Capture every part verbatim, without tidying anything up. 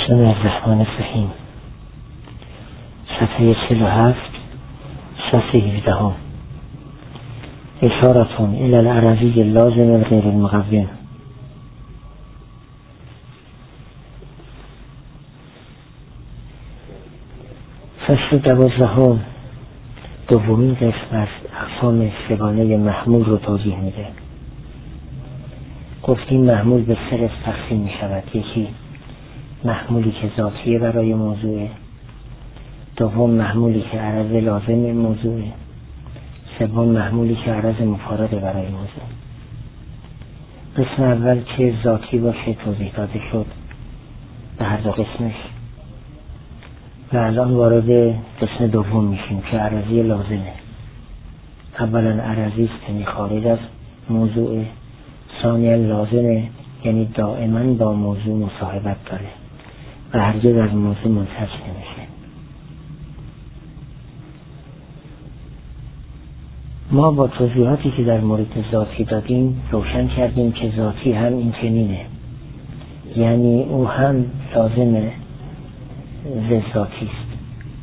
بسم الله الرحمن الرحیم. صفحه چهل و هفت، صفحه هفده هم. اشارتون الى العرضی اللازم غیر المقوم. فصل دوازدهم دومین قسم از اقسام سگانه محمول رو توضیح میده. گفتیم محمول به سه قسم تقسیم می شود. یکی محمولی که ذاتیه برای موضوعه، دوم محمولی که عرض لازم موضوعه، سوم محمولی که عرض مفارده برای موضوع. قسم اول که ذاتی باشه توضیح داده شد به هر دو قسمش، و الان وارد قسم دوم میشیم که عرضی لازمه. اولا عرضی است یعنی خارج از موضوع، ثانیا لازمه یعنی دائما با موضوع مصاحبت داره و هرگز از موضوع منفصل نمیشه. ما با توضیحاتی که در مورد ذاتی دادیم روشن کردیم که ذاتی هم این چنینه، یعنی او هم لازم ذاتی است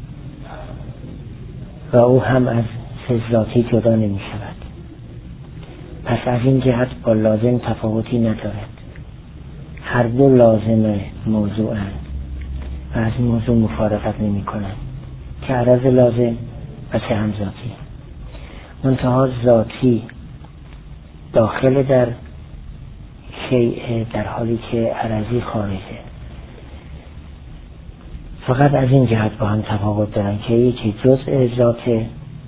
و او هم از ذاتی جدا نمی شود. پس از این جهت با لازم تفاوتی ندارد. هر دو لازم موضوعند و از موضوع مفارقت نمی کنند، که عرض لازم و چه هم ذاتی. منتها ذاتی داخل در شیء در حالی که عرضی خارجه. فقط از این جهت با هم تفاوت دارن که یکی جزء ذاته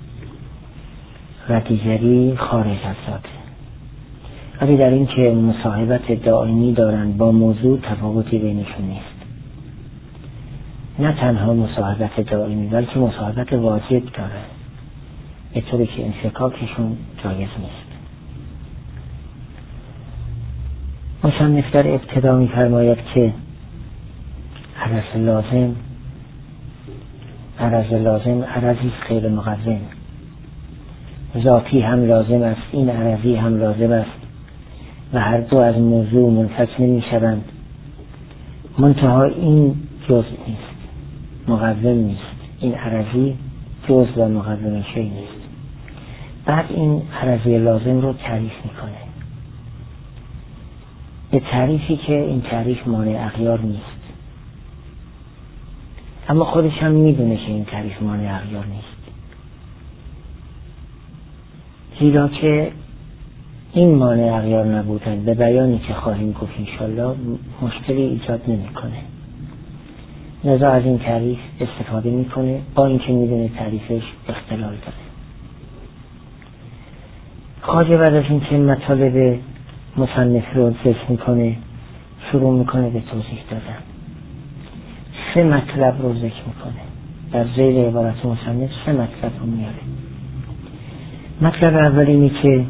و دیگری خارج از ذاته. ولی در این که مصاحبت دائمی دارن با موضوع تفاوتی بینشون نیست. نه تنها مصاحبت دائمی بلکه مصاحبت واجب دارن، به طوری که انفکاکشون جایز نیست. مصنف در ابتدا می فرماید که عرض لازم عرض لازم عرضی غیر مقوم. ذاتی هم لازم است، این عرضی هم لازم است و هر دو از موضوع منفصل نمی شوند. منتها این جزء نیست، مقوم نیست. این عرضی جزء و مقوم شیء نیست. بعد این عرضی لازم رو تعریف میکنه به تعریفی که این تعریف مانع اغیار نیست، اما خودش هم میدونه که این تعریف مانع اغیار نیست، زیرا که این مانع اغیار نبودن به بیانی که خواهیم گفت انشالله مشکلی ایجاد نمیکنه. لذا از این تعریف استفاده میکنه با اینکه میدونه تعریفش اختلال داره. خواجه بعد از اینکه مطالب مصنف رو ذکر میکنه شروع میکنه به توضیح دادن. سه مطلب رو ذکر میکنه در ذیل عبارت مصنف. سه مطلب رو میاره. مطلب اول اینه که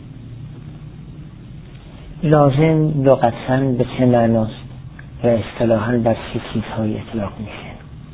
لازم لغتاً به چه معناست و اصطلاحاً بر چه چیزهای اطلاق میشه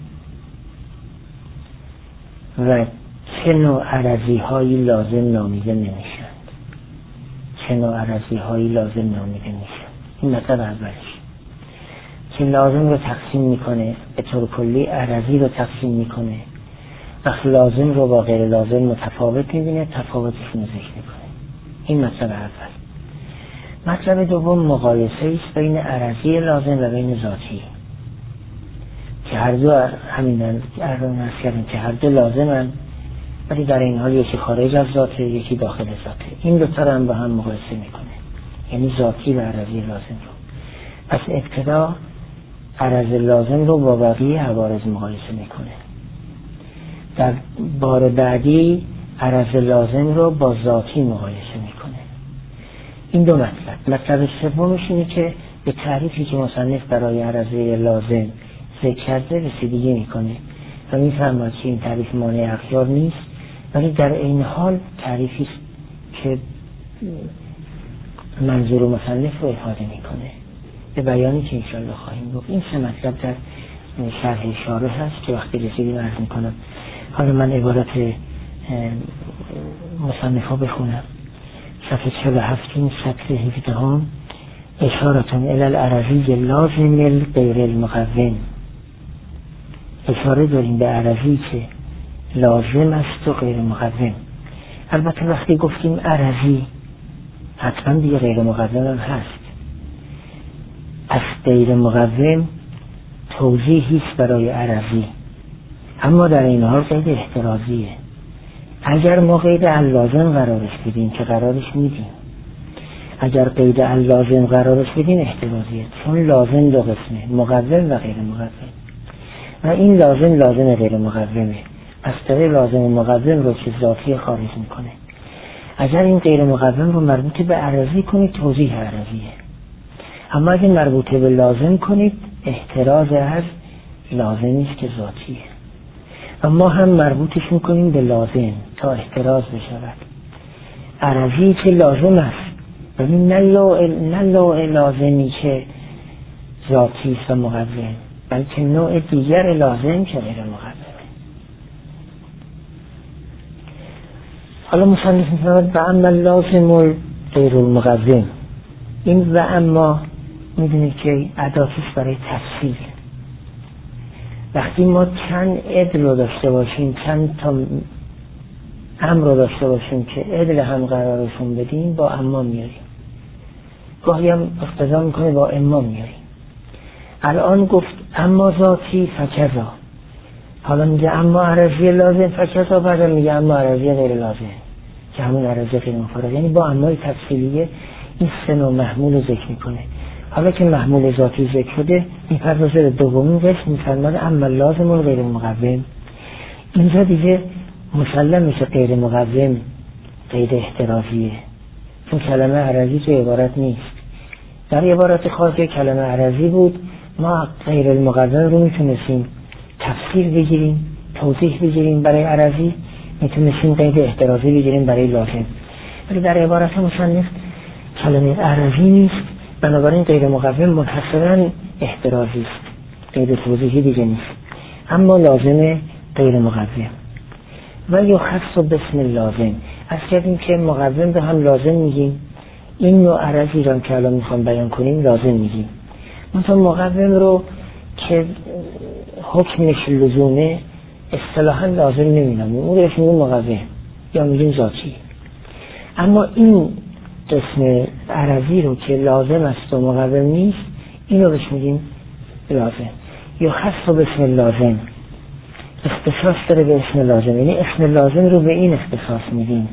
و چه نوع عرضی هایی لازم نامیده نمیشند، چه نوع عرضی هایی لازم نامیده میشند. این مطلب اولش که لازم رو تقسیم میکنه، به طور کلی عرضی رو تقسیم میکنه. وقت لازم رو با غیر لازم متفاوت میبینه، تفاوتش رو ذکر میکنه. این مطلب اول. مطلب دوم مقایسه است بین عرضی لازم و بین ذاتی، که هر دو همینن که هر دو لازمن، ولی در این حال یکی خارج از ذاته یکی داخل ذاته. این دو تا رو هم با هم مقایسه میکنه، یعنی ذاتی و عرضی لازم رو. پس ابتدا عرض لازم رو با بقیه عوارض مقایسه میکنه. در بار بعدی عرض لازم رو با ذاتی مقایسه میکنه. این دو مطلب. مطلب سومش اینه که به تعریفی که مصنف برای عرضه لازم ذکر کرده رسیدگی میکنه و میفهمد که این تعریف مانع اغیار نیست، ولی در این حال تعریفی است که منظور مصنف رو افاده میکنه به بیانی که انشاءالله خواهیم گفت. این سه مطلب در شرح شارح هست که وقتی رسیدیم عرض میکنم. حالا من عبارت مصنف ها بخونم. صفحه چهل و هفت سطر هفده هم اشارتون الی العرضی لازم غیر المقوم، اشاره داریم به عرضی که لازم است و غیر مقوم. البته وقتی گفتیم عرضی حتما دیگه غیر مقوم هم هست. از غیر مقوم توضیحی است برای عرضی، اما در این حال قید احترازیه. اگر ما قید اللازم قرارش بدیم که قرارش میدیم، اگر قید اللازم قرارش بدیم احترازیه، چون لازم دو قسمه، مقوم و غیر مقوم، و این لازم لازم غیر مقومه. پس داره لازم مقوم رو که ذاتی خارج میکنه. اگر این غیر مقوم رو مربوط به عرضی کنید توضیح عرضیه، اما اگر مربوط به لازم کنید احتراز از لازمی است که ذاتیه، و ما هم مربوطش میکنیم به لازم تا احتراز بشود. عرضی که لازم است، ببین نه نوع لازمی که ذاتی است و مقوم، بلکه نوع دیگر لازم که غیر مقوم. حالا مصنف می‌فرماید و اما لازم غیر المقوم. این و اما میدونید که اداتی است برای تفصیل. وقتی ما چند عدل رو داشته باشیم، چند تا امر رو داشته باشیم که عدل هم قرارشون بدیم، با اما میاریم. گاهی هم اقتضا میکنه با اما میاریم. الان گفت اما ذاتی فکذا، حالا میگه اما عرضی لازم فکذا، بعد میگه اما عرضی غیر لازم که همون عرضی غیر مفرد، یعنی با امای تفصیلیه این سه نوع محمول رو ذکر میکنه. حالا که محمول ذاتی ذکر شده میپردازه به دومین قسم، میفرماید اما لازم و غیر مقوم. اینجا دیگه مسلم میشه غیر مقوم قید احترازیه، چون کلمه عرضی تو عبارت نیست. در عبارت خارجی کلمه عرضی بود، ما غیر المقوم رو میتونستیم تفسیر بگیریم، توضیح بگیریم برای عرضی، میتونستیم قید احترازی بگیریم برای لازم. ولی در عبارت مصنف کلمه عرضی نیست، بنابراین غیر مقوم منحصراً احترازی است، غیر توضیحی دیگه نیست. اما لازم غیر مقوم و یخص باسم لازم. از کردیم که مقوم به هم لازم میگیم، این نوع عرضی رو که الان میخوام بیان کنیم لازم میگیم. مثلا مقوم رو که حکمش لزومه اصطلاحاً لازم نمینامیم، اون رو میگیم مقوم یا میگیم ذاتی. اما این قسم عرضی رو که لازم است و مقوم نیست، این رو بهش میگیم لازم. یخص باسم لازم، اختصاص داره به اسم لازم، یعنی اسم لازم رو به این اختصاص میدیم.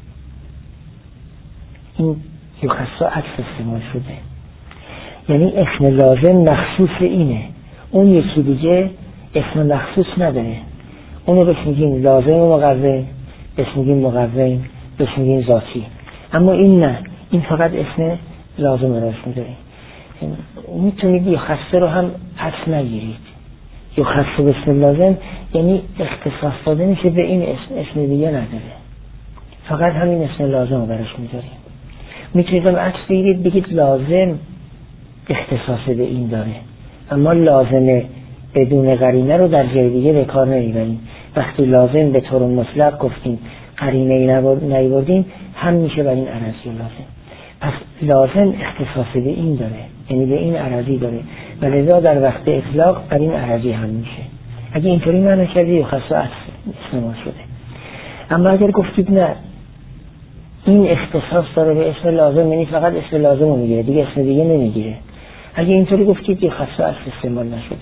این یخص عطف استعمال شده، یعنی اسم لازم مخصوص اینه، اون یکی دیگه اسم مخصوص نداره. اونو بهش میگیم لازم و مقوم، بهش میگیم مقوم، بهش میگیم ذاتی. اما این نه، این فقط اسم لازم رو اسم داره. میتونید یخصه رو هم عطف نگیرید. یخص به اسم لازم یعنی اختصاص داده میشه به این اسم، اسم دیگه نداره، فقط همین اسم لازم رو برش میذاریم. میتونید هم عطف بگیرید بگید لازم اختصاص به این داره، اما لازمه بدون قرینه رو در جای دیگه به کار نمیبریم. وقتی لازم به طور مطلق گفتیم قرینه ای نیاوردیم هم میشه بر این عرضی لازم. پس لازم اختصاص به این داره، یعنی به این عرضی داره، و لذا در وقت اطلاق بر این عرضی هم میشه. اگه اینطوری معنی کردی یخص عطف استعمال شده. اما اگر گفتید نه این اختصاص داره به اسم لازم، یعنی فقط اسم لازم رو میگیره دیگه اسم دیگه نمیگیره، اگه اینطوری گفتید یخص عطف استعمال نشده.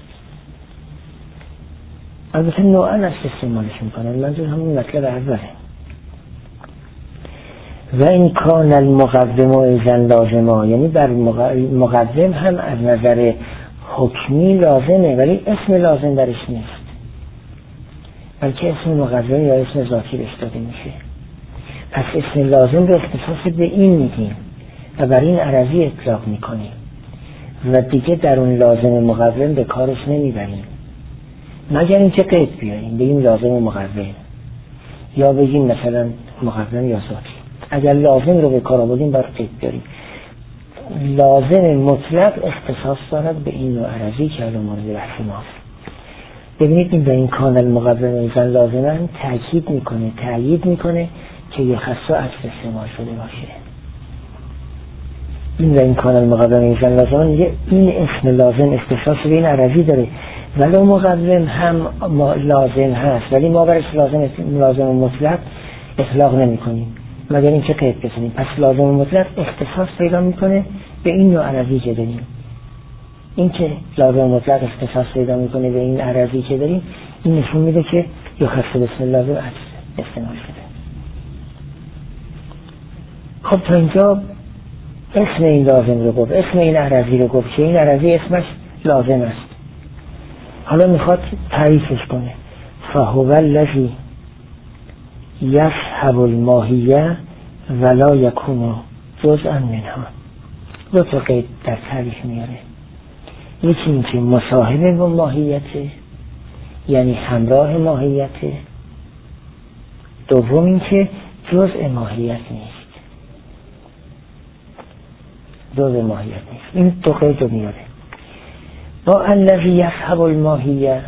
البته نوعا از استعمالش میکنه، منظور همون مطلب اوله. و این کان المقوم و ایزن لازما، یعنی در مقوم هم از نظر حکمی لازمه ولی اسم لازم درش نیست، بلکه اسم مقوم یا اسم ذاتی بهش داده میشه. پس اسم لازم رو اختصاص به این میدیم و بر این عرضی اطلاق میکنیم و دیگه در اون لازم مقوم به کارش نمیبریم، مگر اینکه قید بیاریم بگیم لازم مقوم یا بگیم مثلا مقوم یا ذاتی. اگر لازم رو به کار آوردیم باید قید بیاریم. لازم مطلق اختصاص دارد به این نوع عرضی که الان مورد بحث ماست. ببینید این به این کان المقوم ایزن لازمن تأکید میکنه، تأیید میکنه که یخص عطف استعمال شده باشه. این و این کانال مقوم ایزن لازم میگه این اسم لازم اختصاص به این عرضی داره ولو مقوم هم لازم هست ولی ما برش لازم لازم مطلق اطلاق نمی کنیم مگر اینکه قید بزنیم. پس لازم مطلق اختصاص پیدا میکنه به این نوع عرضی که داریم. این که لازم مطلق اختصاص پیدا میکنه به این عرضی که داریم این نشون میده که یخص بسم لازم استعمال شده. خب تا اینجا اسم این لازم رو گفت، اسم این عرضی رو گفت که این عرضی اسمش لازم است. حالا میخواد تعریفش کنه. فهو الذی یصحب الماهیه ولا یکون جزءا منها. دو تا قید در تعریف میاره. یکی این که مصاحب با ماهیته یعنی همراه ماهیته، دوم این که جزء ماهیت نیست، جزء ماهیت نیست. این دو قید رو میاره. با الذی یصحب الماهیه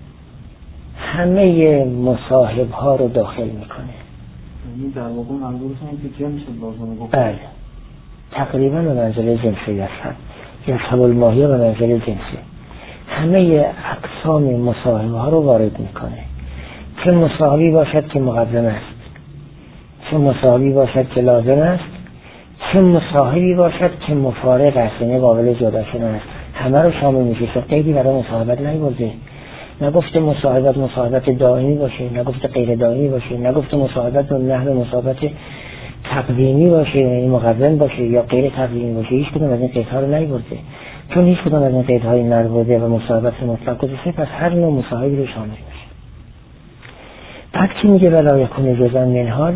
همه مصاحب ها رو داخل میکنه. این در واقع منظورتون این که جنس لازم گفت. بله تقریبا به منزله جنسه یصحب یصحب الماهیه به منزله جنسه همه اقسام مصاحب ها رو وارد میکنه. چه مصاحبی باشد که مقوم است، چه مصاحبی باشد که لازم است، چه مصاحبی باشد که مفارق است یعنی قابل جدا شدن است، همه رو شامل میشه. شد قیدی برای مصاحبت نیورده. نگفته مصاحبت مصاحبت دائمی باشه، نگفته غیر دائمی باشه، نگفته مصاحبت و نحو مصاحبت تقویمی باشه یعنی مقوم باشه یا غیر تقویمی باشه. هیچ کدوم از این قیدها رو نیورده. چون هیچ کدوم از این قیدهای نیورده و مصاحبت مطلق گذاشته پس هر نوع مصاحبی رو شامل میشه. بعد که میگه ولا یکون جزءا منها،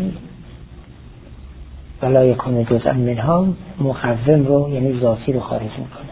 ولا یکون جزءا منها مقوم رو یعنی ذاتی رو خارج میکنه،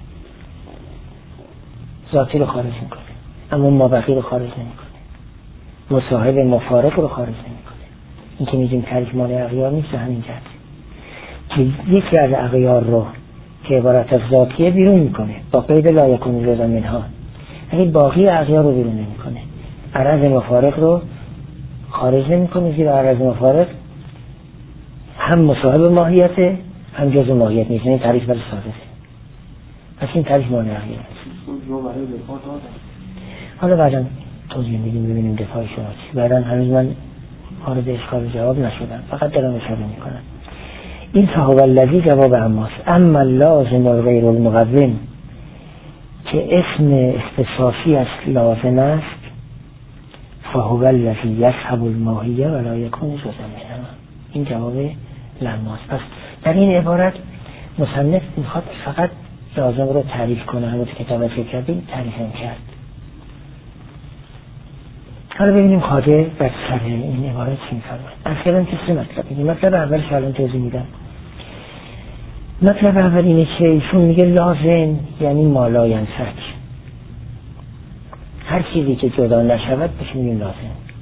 ذاتی رو خارج میکنه اما مابقی رو خارج نمیکنه، مصاحب مفارق رو خارج نمیکنه. این که میگیم تعریف مال اغیار نیست همین جهت که یکی از اغیار رو که عبارت از ذاتیه بیرون میکنه با قید لا یکون جزءا منها، یعنی باقی اغیار رو بیرون نمیکنه. عرض مفارق رو خارج نمیکنه زیرا عرض مفارق هم مصاحب ماهیته هم جزء ماهیت نیست. این تعریف برای ساده پس این تعریف مال اغیار نیست. حالا بعدا توضیح میدیم ببینیم دفاع شما چی. بعدا هنوز من وارد اشکال جواب نشدم، فقط دارم اشاره میکنم. این فهو الذی جواب اماست. اما لازم الغیر المقوم که اسم اختصاصی است لازم است فهو الذی یصحب الماهیه ولا یکون جزءا منها. این جواب لماست. پس در این عبارت مصنف میخواد فقط لازم رو تعریف کنه. همون که کتاب فکر کردیم تعریف هم کرد. حالا ببینیم خواجه در سر این عبارت چی می‌فرماید. اصلا که سه مطلب میگه. مطلب اولش الان توضیح میدم. مطلب اول اینه که ایشون میگه لازم یعنی ما لا ینفک، هر چیزی که جدا نشود بهش میگیم لازم.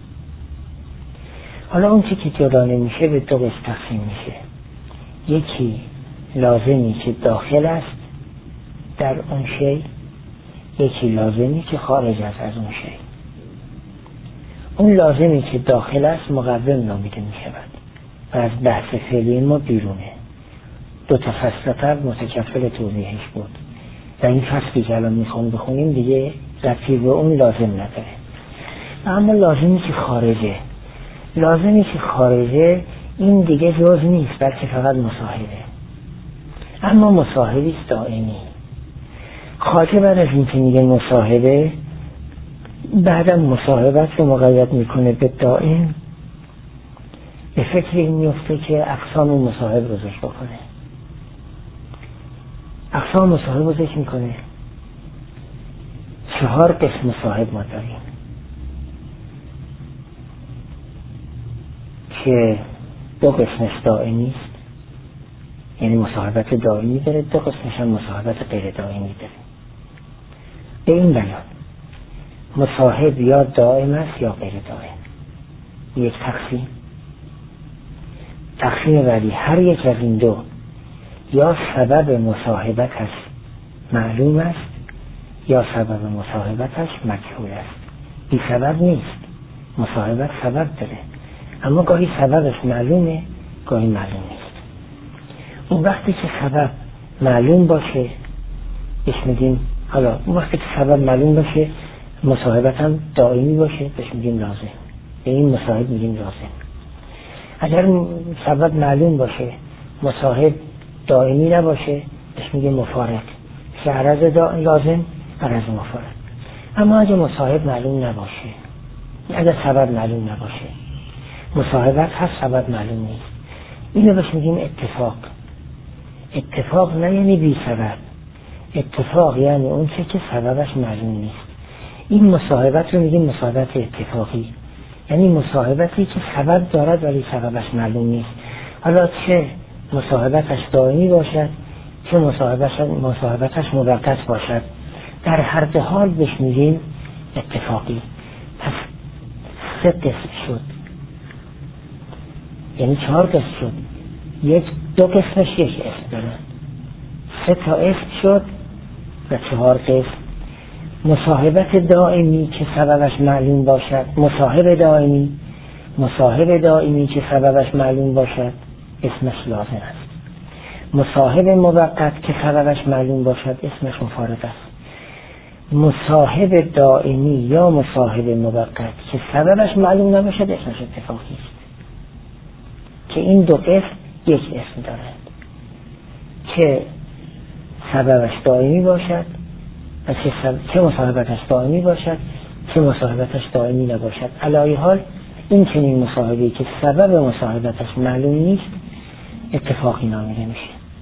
حالا اون چیزی که جدا نمیشه به دو قسم تقسیم میشه. یکی لازمی که داخل است در اون شی، یکی لازمی که خارج است از اون شی. اون لازمی که داخل است مقوم نامیده می شود و از بحث فعلی ما بیرونه. دو تا فصل قبل متکفل توضیحش بود و این فصلی که الان میخوام بخونیم دیگه ربطی به اون لازم نداره. اما لازمی که خارجه، لازمی که خارجه این دیگه جز نیست بلکه فقط مصاحبه، اما مصاحبی است دائمی. خواجه بعد از این که میگه مصاحبه بعدم مصاحبت رو مقید میکنه به دائم، به فکر این میفته که اقسام مصاحب رو ذکر بکنه. اقسام مصاحب رو ذکر میکنه. چهار قسم مصاحب ما داریم که دو قسمش دائمی است یعنی مصاحبت دائمی داره، دو قسمش هم مصاحبت غیر دائمی داره. به این بیان مصاحب یا دائم است یا غیر دائم. یک تقسیم. تقسیم بعدی هر یک از این دو یا سبب مصاحبت است معلوم است یا سبب مصاحبتش مجهول است. بی سبب نیست. مصاحبت سبب داره اما گاهی سببش معلومه گاهی معلوم نیست. اون وقتی که سبب معلوم باشه بهش میگیم، حالا وقتی که سبب معلوم باشه مصاحبت هم دائمی باشه بهش میگیم لازم، به این مصاحب میگیم لازم. اگر سبب معلوم باشه مصاحب دائمی نباشه بهش میگیم مفارق، که عرض لازم عرض مفارق. اما اگر مصاحب معلوم نباشه، اگر سبب معلوم نباشه، مصاحبت هست سبب معلوم نیست، اینو بهش میگیم اتفاق. اتفاق نه یعنی بی سبب، اتفاق یعنی اون چه که سببش معلوم نیست. این مصاحبت رو میگیم مصاحبت اتفاقی، یعنی مصاحبتی که سبب دارد ولی سببش معلوم نیست. حالا چه مصاحبتش دائمی باشد چه مصاحبتش مصاحبتش موقت باشد، در هر دو حال بهش میگیم اتفاقی. پس سه قسم شد، یعنی چهار قسم شد، یک دو قسمش یک اسم دارن، سه تا اسم شد و چهار قسم. مصاحبت دائمی که سببش معلوم باشد، مصاحب دائمی مصاحب دائمی که سببش معلوم باشد اسمش لازم است. مصاحب موقت که سببش معلوم باشد اسمش مفارق است. مصاحب دائمی یا مصاحب موقت که سببش معلوم نباشد اسمش اتفاقی است. که این دو قسم یک اسم دارند، که سببش دائمی باشد و چه, سب... چه مصاحبتش دائمی باشد چه مصاحبتش دائمی نباشد. علی ای حال این چنین مصاحبه‌ای که سبب مصاحبتش معلوم نیست اتفاقی نامیده میشه.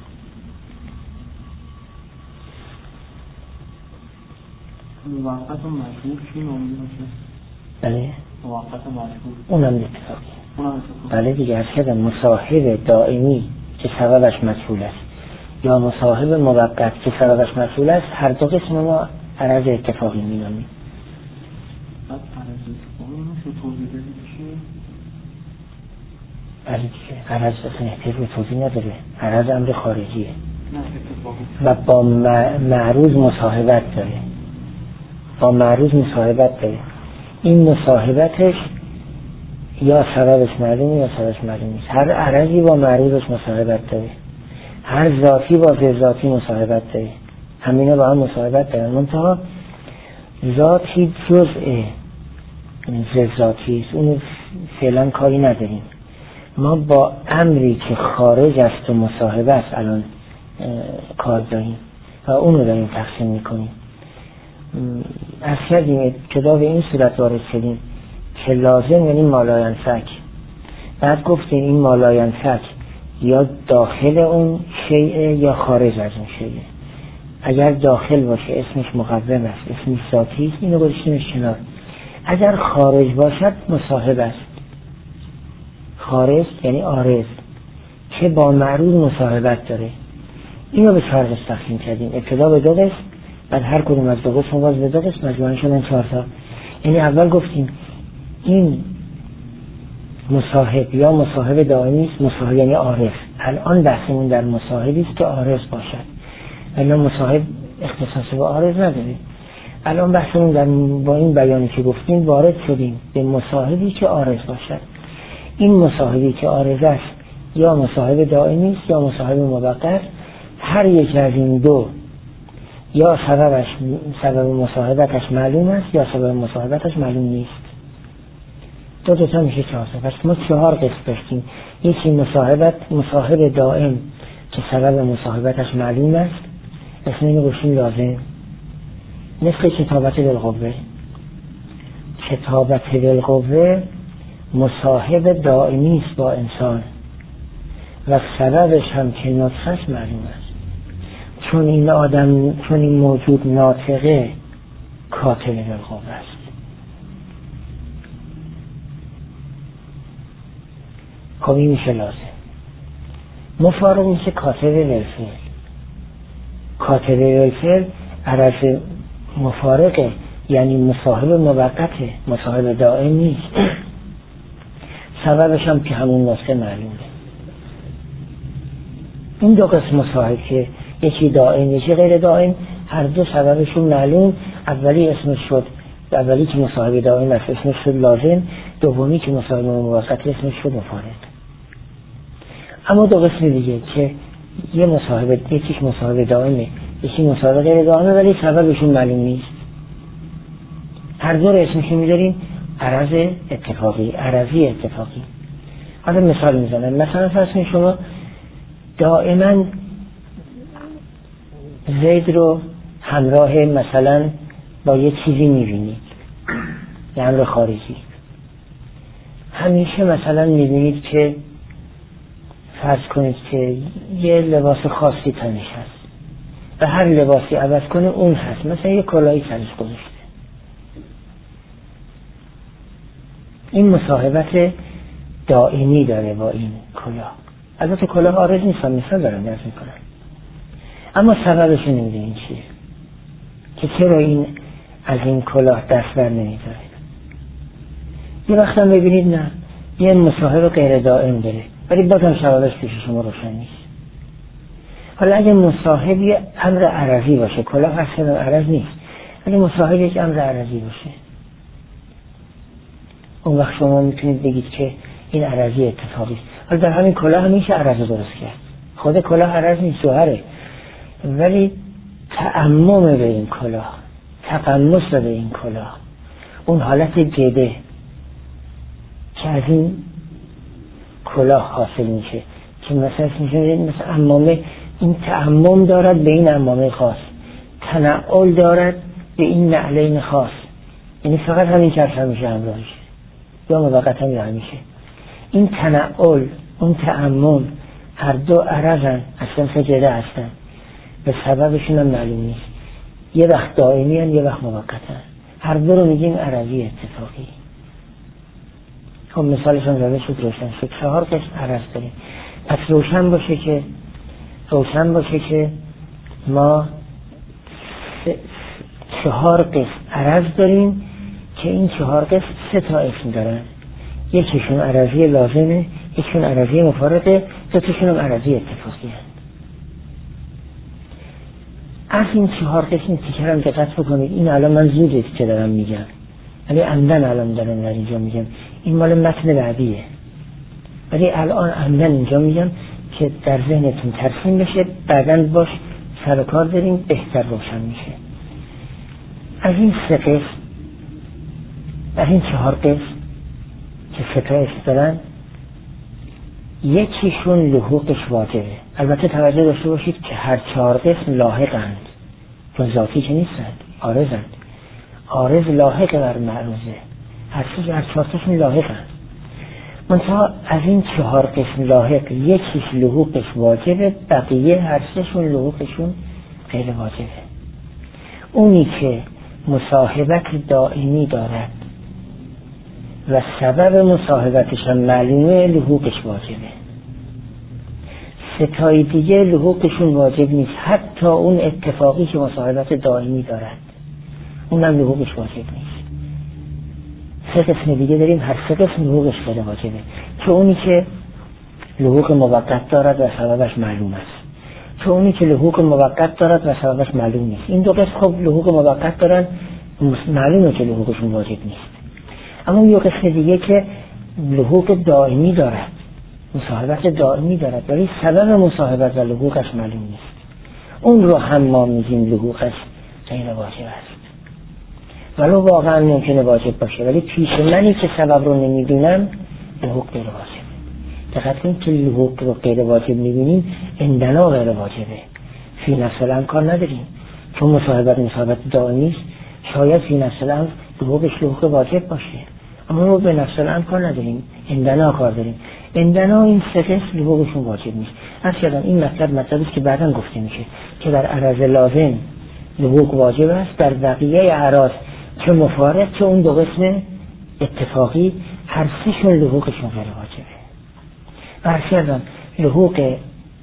موقت و مشهور چی نامیده میشه؟ بله موقت و مشهور اونم اتفاقی. اونم اتفاقی. بله دیگه از کدام مصاحب دائمی که سببش مجهول است یا مصاحب موقت که سببش مجهول است، هر دو قسم ما عرض اتفاقی مینامیم. بعد عرض اتفاقی میشه توضیح بدید چیه؟ بله دیگه عرض اصلا احتیاج به توضیح نداره، عرض امر خارجیه نه اتفاقی و با معروض مصاحبت داره، با معروض مصاحبت داره. این مصاحبتش یا سببش معلومه یا سببش معلوم نیست. هر عرضی با معروضش مصاحبت داره، هر ذاتی با غیر ذاتی مصاحبت داره، همینا با هم مصاحبت دارن. منتها ذاتی جزء غیر ذاتی است، اونو فعلا کاری نداریم. ما با امری که خارج است و مصاحبه است الان کار داریم و اونو داریم تقسیم میکنیم. از کردیم ابتدا به این صورت وارد شدیم که لازم یعنی مالاینفک. بعد گفتیم این مالاینفک یا داخل اون شیء یا خارج از اون شیء. اگر داخل باشه اسمش مقوم است، اسمش ذاتی است، اینو گذاشتیمش کنار. اگر خارج باشد مصاحب است. خارج یعنی عارض که با معروض مصاحبت داره. اینو به چهار قسم تقسیم کردیم، ابتدا به دو قسم، بعد هر کدوم از دو قسم باز به دو قسم، مجموعاً شدن چهار تا. یعنی اول گفتیم این مصاحب یا مصاحب دائمی است، مصاحب یعنی عارض. الان بحثمون در مصاحبی است که عارض باشد، ولی مصاحب اختصاص به عارض نداره. الان بحثمون در با این بیانی که گفتیم وارد شدیم به مصاحبی که عارض باشد. این مصاحبی که عارض است یا مصاحب دائمی است یا مصاحب موقت. هر یک از این دو یا سببش سبب مصاحبتش معلوم است یا سبب مصاحبتش معلوم نیست. دو دو تا میشه چهار تا. پس ما چهار قسم داشتیم. یکی مصاحبت مصاحب دائم که سبب مصاحبتش معلوم است، اسم اینو گوشیم لازم. مثل کتابت بالقوه. کتابت بالقوه مصاحب دائمی است با انسان و سببش هم که نطقش معلوم است. چون این آدم چون این موجود ناطقه کاتب بالقوه است. خب این میشه لازم. مفارق میشه کاتب بالفعل. کاتب بالفعل عرض مفارقه، یعنی مصاحب موقته، مصاحب دائم نیست. سببش هم که همون نسخه معلومه. این دو قسم مصاحب که یکی دائم یکی غیر دائم، هر دو سببشون معلوم. اولی اسمش شد، اولی که مصاحب دائم است اسمش شد لازم، دومی که مصاحب موقت اسمش شد مفارق. اما دو قسم دیگه که یه مصاحبه، یکیش مصاحبه دائمه، یکی مصاحبه غیر دائمه، ولی سببشون معلوم نیست. هر دو رو اسمشون میذاریم عرض اتفاقی، عرضی اتفاقی. حالا مثال میزنم، مثلا فرض کنید شما دائما زید رو همراه مثلا با یه چیزی میبینید، یه امر خارجی. همیشه مثلا میبینید که فرض کنید که یه لباس خاصی تنش هست و هر لباسی عوض کنه اون هست، مثلا یه کلاهی سرش گذاشته. این مصاحبت دائمی داره با این کلاه. البته کلاه عارض نیست، مثال دارم درس میکنم، اما سببش نمیدونید چیه که چرا این از این کلاه دست بر نمیداره. یه وقت هم ببینید نه، یه مصاحبه غیر دائم داره ولی بازم سببش پیش شما روشن نیست. حالا اگه مصاحب یه امر عرضی باشه، کلاه اصلا عرض نیست، ولی مصاحب یک امر عرضی باشه، اون وقت شما میتونید بگید که این عرضی اتفاقی است. حالا در همین کلاه هم میشه عرض درست کرد. خود کلاه عرض نیست، جوهره، ولی تعمم به این کلاه، تقمص به این کلاه، اون حالت جده که از این کلاه حاصل میشه که مثلا میشه مثلا عمامه، این تعمم دارد به این عمامه خاص، تنعل دارد به این نعلین خاص. یعنی فقط همین چرف همیشه همراهشه یا موقت هم همیشه. این تنعل، اون تعمم، هر دو عرضن، اصلا سجده هستن، به سببشون هم معلوم نیست. یه وقت دائمی هن، یه وقت موقتن. هر دو رو میگیم عرضی اتفاقی. خب مثالشون روش شد، روشن شد. چهار قسم عرض داریم. پس روشن باشه که روشن باشه که ما چهار قسم عرض داریم که این چهار قسم سه تا اسم دارن. یکیشون عرضی لازمه، یکیشون عرضی مفارقه، دوتاشون هم عرضی اتفاقی هست. از این چهار قسم تیکرم دقت بکنید. این الان من زودست که دارم میگم، ولی عمدن الان دارم در اینجا میگم، این مال متن بعدیه، ولی الان عمدن اینجا میگم که در ذهنتون ترسیم بشه، بعداً باش سر و کار داریم بهتر روشن میشه. از این سه قسم، از این چهار قسم که سه تا اسم دارن، یکیشون لحوقش واجبه. البته توجه داشته باشید که هر چهار قسم لاحقند، چون ذاتی که نیستند، عارضند. عارض لاحق بر معروضه، هر چیز هر چهار تاشون لاحقند. منتها از این چهار قسم لاحق یکیش لحوقش واجبه، بقیه هر سهشون لحوقشون غیر واجبه. اونی که مصاحبت دائمی دارد و سبب مصاحبتش هم معلومه، لحوقش واجبه. ستای دیگه لحوقشون واجب نیست، حتی اون اتفاقی که مصاحبت دائمی دارد اونم لحوقش واجب نیست. سه قسم دیگه داریم، هر سه قسم لحوقش غیر واجبه، که اونی که لحوق موقت دارد و سببش معلوم است، که اونی که لحوق موقت دارد و سببش معلوم نیست. این دو قسم خب لحوق موقت دارن، معلومه که لحوقشون واجب نیست. اما یه قسم دیگه که لحوق دائمی دارد، مصاحبت دائمی دارد، ولی سبب مصاحبت و لحوقش معلوم نیست، اون رو هم ما میگیم لحوقش غیر واجب است. ولو واقعا ممکنه واجب باشه، ولی پیش منی که سبب رو نمیدونم لحوق غیر واجب. دقت کنید که لحوق رو غیر واجب میبینیم، عندنا غیر واجبه، فی نفس الامر کار نداریم، چون مصاحبت مصاحبت دائمی است. شاید فی نفس الامر لحوقش لحوق واجب باشه، اما ما به نفس الامر کار نداریم، عندنا کار داریم. عندنا این سه قسم لحوقشون واجب نیست. اصلا این مطلب مطلبی که بعداً گفته میشه که در عرض لازم لحوق واجب است، در بقیه اعراض که مفارق، که اون دو قسم اتفاقی، هر سهشون لحوقشون غیر واجبه. برشردم لحوق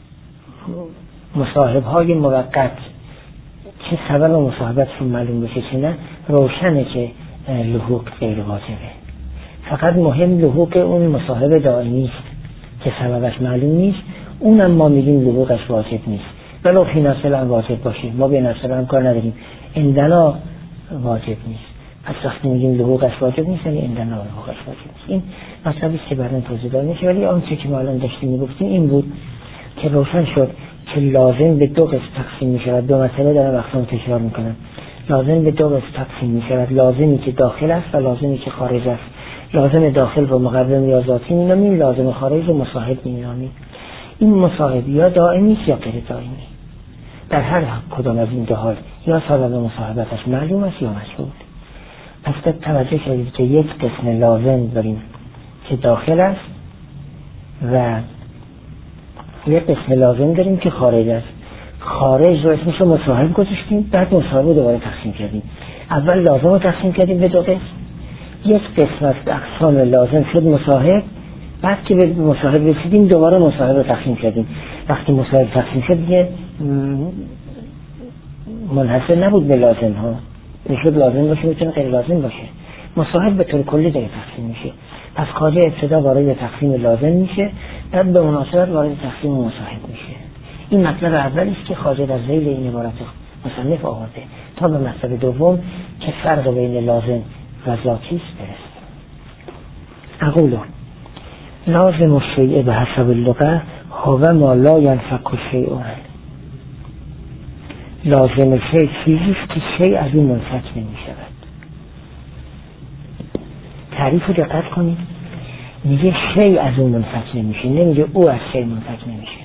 مصاحبهای موقت که سبب مصاحبتشون معلوم بشه چه نه، روشنه که لحوق غیر واجبه. فقط مهم لحوق اون مصاحب دائمی است که سببش معلوم نیست، اونم ما میگیم لحوقش واجب نیست. ولو فی نفس الامر واجب باشه، ما به نفس الامر کار نداریم، عندنا واجب نیست. پس وقتی میگیم لحوقش واجب نیست، یعنی عندنا لحوقش واجب نیست. این مطلبی است که بعداً توضیح داده میشه، ولی آنچه که ما الان داشتیم میگفتیم این بود که روشن شد که لازم به دو قسم تقسیم می شود. دو مسئله دارم اقسام تکرار می کنم. لازم به دو قسم تقسیم می شود، لازمی که داخل است و لازمی که خارج است. لازم داخل رو مقوم یا ذاتی می نامیم، لازم خارج رو مصاحب می نامیم. این مصاحب یا دائمی است یا غیر دائمی. در هر کدام از این دو حال یا سبب مصاحبتش معلوم است یا مجهول. پس توجه شدید که یک قسم لازم داریم که داخل است و یک قسم لازم داریم که خارج است. خارج رو اسمش رو مصاحب گذاشتیم، بعد مصاحب رو دوباره تقسیم کردیم. اول لازم رو تقسیم کردیم به دو قسم، یک قسم از اقسام لازم شد مصاحب، بعد که به مصاحب رسیدیم دوباره مصاحب رو تقسیم کردیم. وقتی مصاحب تقسیم شد دیگه منحصر نبود به لازم ها، میشد لازم باشه میتونه غیر لازم باشه. مصاحب به طور کلی دیگه تقسیم میشه. پس خواجه ابتدا وارد تقسیم لازم میشه، بعد به مناسبت وارد تقسیم مصاحب میشه. این مطلب اولی است که خواجه در ذیل این عبارت مصنف آورده تا به مطلب دوم که فرق بین لازم و ذاتی است برسیم. اقول لازم الشیء به حسب اللغة هو ما لا ينفك الشیء عنه. لازم شیء چیزی است که شیء از این منفک نمی شود. تعریف رو دقت کنید، میگه شیء از اون منفک نمیشه، نمیگه او از شیء منفک نمیشه.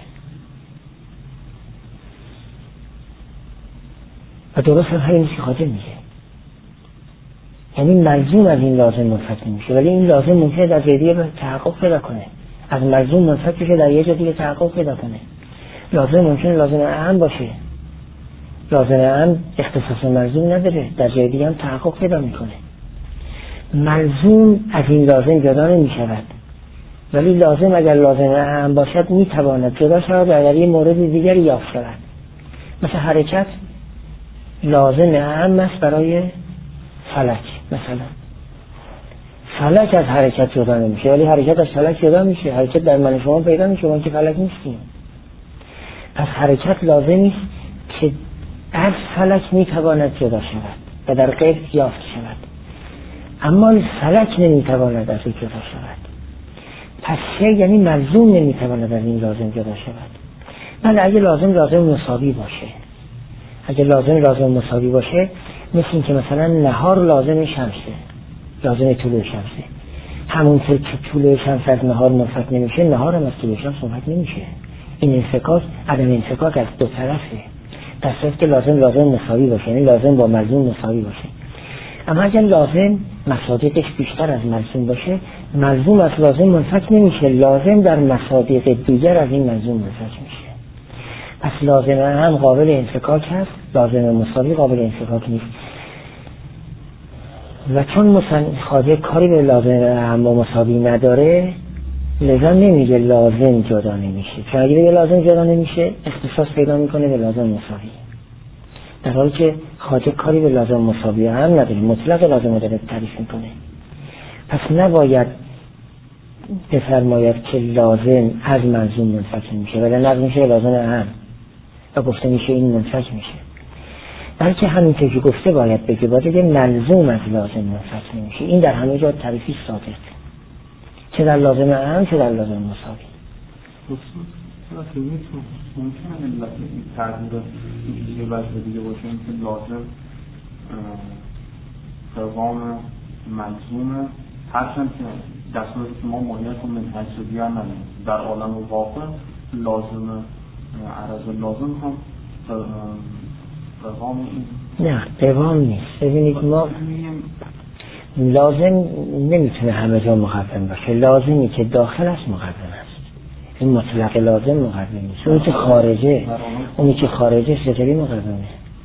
و درست هم همین که خواجه میگه، یعنی ملزوم از این لازم منفک نمیشه، ولی این لازم ممکنه در جای دیگه تحقق پیدا کنه. از ملزوم منفک بشه در یه جای دیگه تحقق پیدا کنه. لازم ممکنه لازم اهم باشه، لازم اهم اختصاص ملزوم نداره، در جای دیگه هم تحقق پیدا میکنه. ملزوم از این لازم جدا نمیشود، ولی لازم اگر لازم اهم باشد میتواند جدا شود و در یه مورد دیگری یافت شود. مثل حرکت لازم اهم است برای فلک، مثلا فلک از حرکت جدا نمیشه ولی حرکت از فلک جدا میشه. حرکت در من شما پیدا میشه ولی که فلک نیستیم. پس حرکت لازمی است که از فلک میتواند جدا شود و در غیر یافت شود، اما فلک نمیتواند از این جدا شود. پس شیء یعنی ملزوم نمیتواند از این لازم جدا شود. بله اگه لازم لازم مساوی باشه، اگه لازم لازم مساوی باشه، مثل این که مثلا نهار لازم شمسه، لازم طلوع شمسه، همونطور که طلوع شمس از نهار منفک نمیشه، نهار هم از طلوع شمس منفک نمیشه. این انفکاک عدم انفکاک از دو طرفه، در صورتی که لازم لازم مساوی باشه، یعنی لازم با ملزوم مساوی باشه. اما اگر لازم مصادیقش بیشتر از ملزوم باشه، ملزوم از لازم منفک نمیشه، لازم در مصادیق دیگر از این ملزوم منفک میشه. پس لازم هم قابل انفکاک هست، لازم مساوی قابل انفکاک نیست. و چون مصنف خواجه کاری به لازم هم و مساوی نداره، لذا نمیگه لازم جدا نمیشه، چون اگه بگه لازم جدا نمیشه اختصاص پیدا میکنه به لازم مساوی، در حالی که خواجه کاری به لازم مساوی هم نداره، مطلق لازم رو داره تعریف میکنه. پس نباید بفرماید که لازم از ملزوم منفک میشه ولی نظم میشه لازم هم و گفته میشه این منفک میشه، بلکه همینطور که گفته باید بگه باید بگه ملزوم از لازم منفک نمیشه. این در همه جا تعریفی صادق، چه در لازم هم چه در لازم مساوی. ممکنه علت این تغییر یه وجه دیگه باشه، این که لازم پیغام ملزومه، هرچند که در صورتی که ما ماهیت رو منحصری هم نداریم در عالم واقع، لازم عرض لازم هم پیغام این نه پیغام نیست. ببینید ما لازم نمیتونه همه جا مقدم باشه، لازمی که داخل است مقدم است. این مطلق لازم مقدم نیست، اونی که خارجه اونی که خارجه چطوری مقدمه؟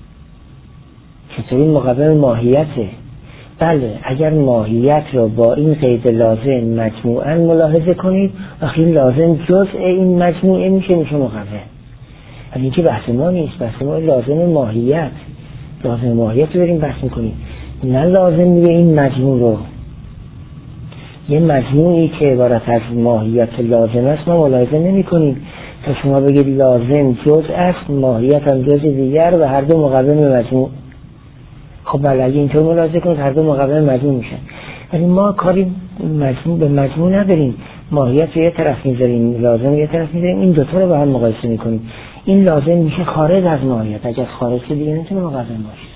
چطوری مقدم ماهیته؟ بله اگر ماهیت رو با این قید لازم مجموعاً ملاحظه کنید، وقتی لازم جزء این مجموعه میشه میشه مقدم. ولی اینکه بحث ما نیست، بحث ما لازم ماهیت، لازم ماهیت رو بریم بحث میکنیم، نه لازم میگه این مجموع رو. یه مجموعی که عبارت از ماهیت لازم است ما ملاحظه نمی کنیم تا شما بگید لازم جزء است ماهیت هم جزء دیگر و هر دو مقابل مجموع. خب بله اگه اینطور ملاحظه کنید هر دو مقابل مجموع میشن، ولی ما کاری مجموع به مجموع نداریم، ماهیت رو یه طرف میذاریم لازم یه طرف میذاریم، این دوتا رو با هم مقایسه میکنیم. این لازم میشه خارج از ماهیت. اگر خارج که دیگه نمیتونه مقرن باشه.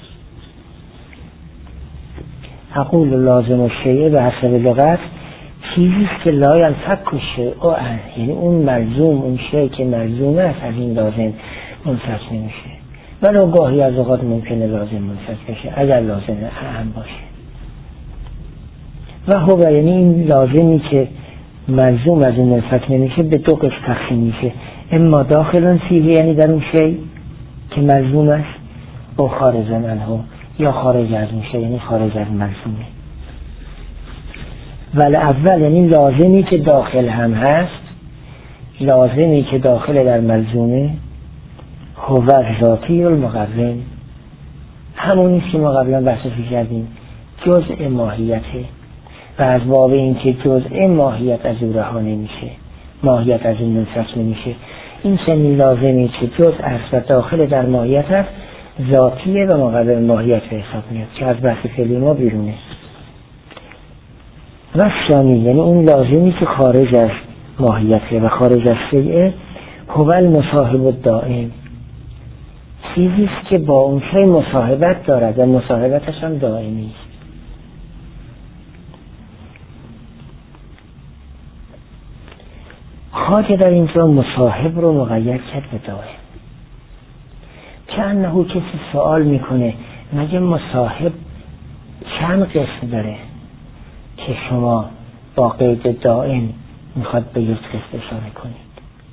اقول لازم و شیء به حسب لغت چیزیست که لا ینفک الشیء عنه، یعنی اون ملزوم، اون شیء که ملزومه است از این لازم منفک نمیشه. ولو گاهی از اوقات ممکنه لازم منفک بشه اگر لازم اهم باشه. و هو یعنی این لازمی که ملزوم از اون منفک نمیشه به دو قسم تقسیم میشه. اما داخلن فیه یعنی در اون شیء که ملزوم است، و خارج عنه یا خارج از اون شیء یعنی خارج از ملزومه. ولی اول یعنی لازمی که داخل هم هست، لازمی که داخل در ملزومه، هو ذاتی المقرن، همونیست که ما قبلا بحثش کردیم، جزء ماهیته. و از باب این که جزء ماهیت از او رها نمیشه، ماهیت از اون منفک نمیشه، این چنین لازمی که جزء است و داخل در ماهیت است ذاتیه و مقرن ماهیت به حساب میاد که از بحث فعلی ما بیرونه. و ثانی یعنی اون لازمی که خارج از ماهیته و خارج از شیء، هو المصاحب الدائم، چیزیست که با اون شیء مصاحبت دارد و مصاحبتش هم دائمی است. خواجه در اینجا مصاحب رو مقید کرد به دائم، که انهو کسی سوال میکنه مگه مصاحب چند قسم داره که شما با قید دائم میخواد به یک قسم اشاره کنید؟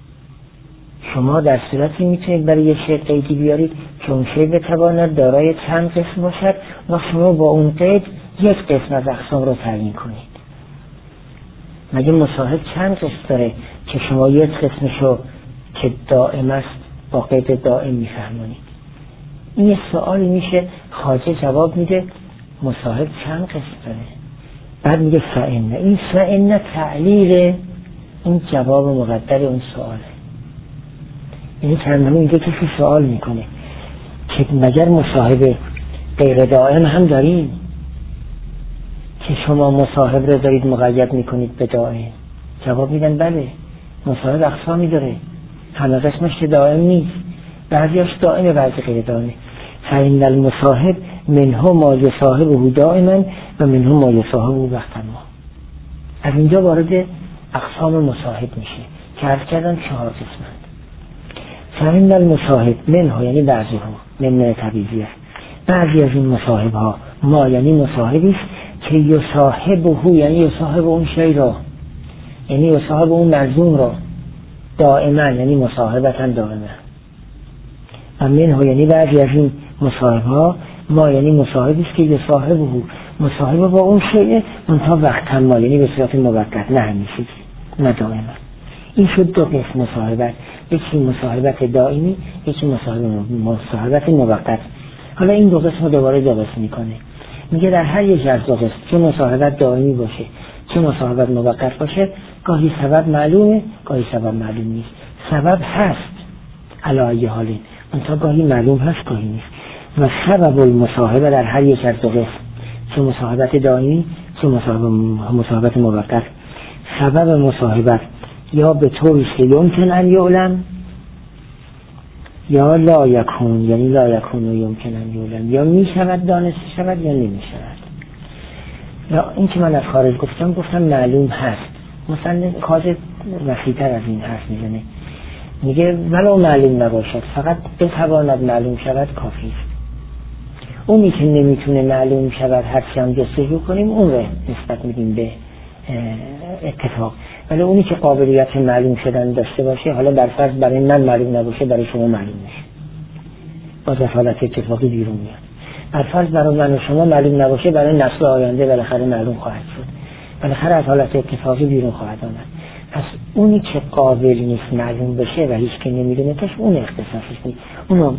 شما در صورتی میتونید برای یک شیء قیدی بیارید که اون شیء بتواند دارای چند قسم باشد و شما با اون قید یک قسم از اقسام رو تعیین کنید. مگه مصاحب چند قسم داره که شما یک قسمشو که دائم است با قید دائم میفهمونید؟ این یه سوالی میشه. خواجه جواب میده مصاحب چند قسم داره، بعد میگه فإن، این فإن تعلیل این جواب مقدر اون سواله. یعنی چندمه میگه کسی سوال میکنه که مگر مصاحب غیر دائم هم داریم که شما مصاحب رو دارید مقید میکنید به دائم؟ جواب میدن بله، مصاحب اقسامی داره، همه قسمش که دائم نیست، بعضیاش دائمه بعضی غیر دائمه. فإن المصاحب منه ما یصاحبه دائما و منه ما یصاحبه وقتا ما. از اینجا وارد اقسام مصاحب میشه که عرض کردن چهار قسمند. فإن المصاحب منه یعنی بعضی ها، من طبیعی است، بعضی از این مصاحب ها ما یعنی مصاحبی است که یصاحبه یعنی یصاحب اون شیء را، یعنی یصاحب اون ملزوم را دائما یعنی مصاحبتا دائما. و منه یعنی بعضی از این مصاحب ها ما یعنی مصاحبی است که یصاحبه مصاحب با اون شیء منتها وقتا ما یعنی به صورت موقت، نه همیشه، نه دائما. این شد دو قسم مصاحبت، یکی مصاحبت دائمی، یکی مصاحبت موقت. حالا این دو قسم دوباره دو قسم میکنه، میگه در هر یک از دو قسم چه مصاحبت دائمی باشه چه مصاحبت موقت باشه، گاهی سبب معلومه گاهی سبب معلوم نیست. سبب هست علی ای حال، منتها گاهی معلوم هست گاهی نیست. و سبب المصاحبه در هر یک از دو قسم چه مصاحبت دائمی چه مصاحبت موقت، سبب مصاحبت یا به طوری که یمکن ان یعلم یا لا یکون یعنی لا یکون و یمکن ان یعلم، یا می شود دانسته شود یا نمی شود. یا این که من از خارج گفتم گفتم معلوم هست، مثلا خارج وسیع‌تر از این حرف میزنه، میگه ولو معلوم نباشد فقط بتواند معلوم شود کافی است. اونی که نمیتونه معلوم شود هرچی هم جستجو کنیم اون رو نسبت میدیم به اتفاق، ولی اونی که قابلیت معلوم شدن داشته باشه، حالا بر فرض برای من معلوم نباشه برای شما معلوم میشه، باز از حالت اتفاقی بیرون میاد. بر فرض برای من و شما معلوم نباشه برای نسل آینده بالاخره معلوم خواهد شد، بالاخره از حالت اتفاقی بیرون خواهد آمد. پس اونی که قابل نیست معلوم بشه و هیچ که نمیدونه تاش اون اختصاصش نیست، اونو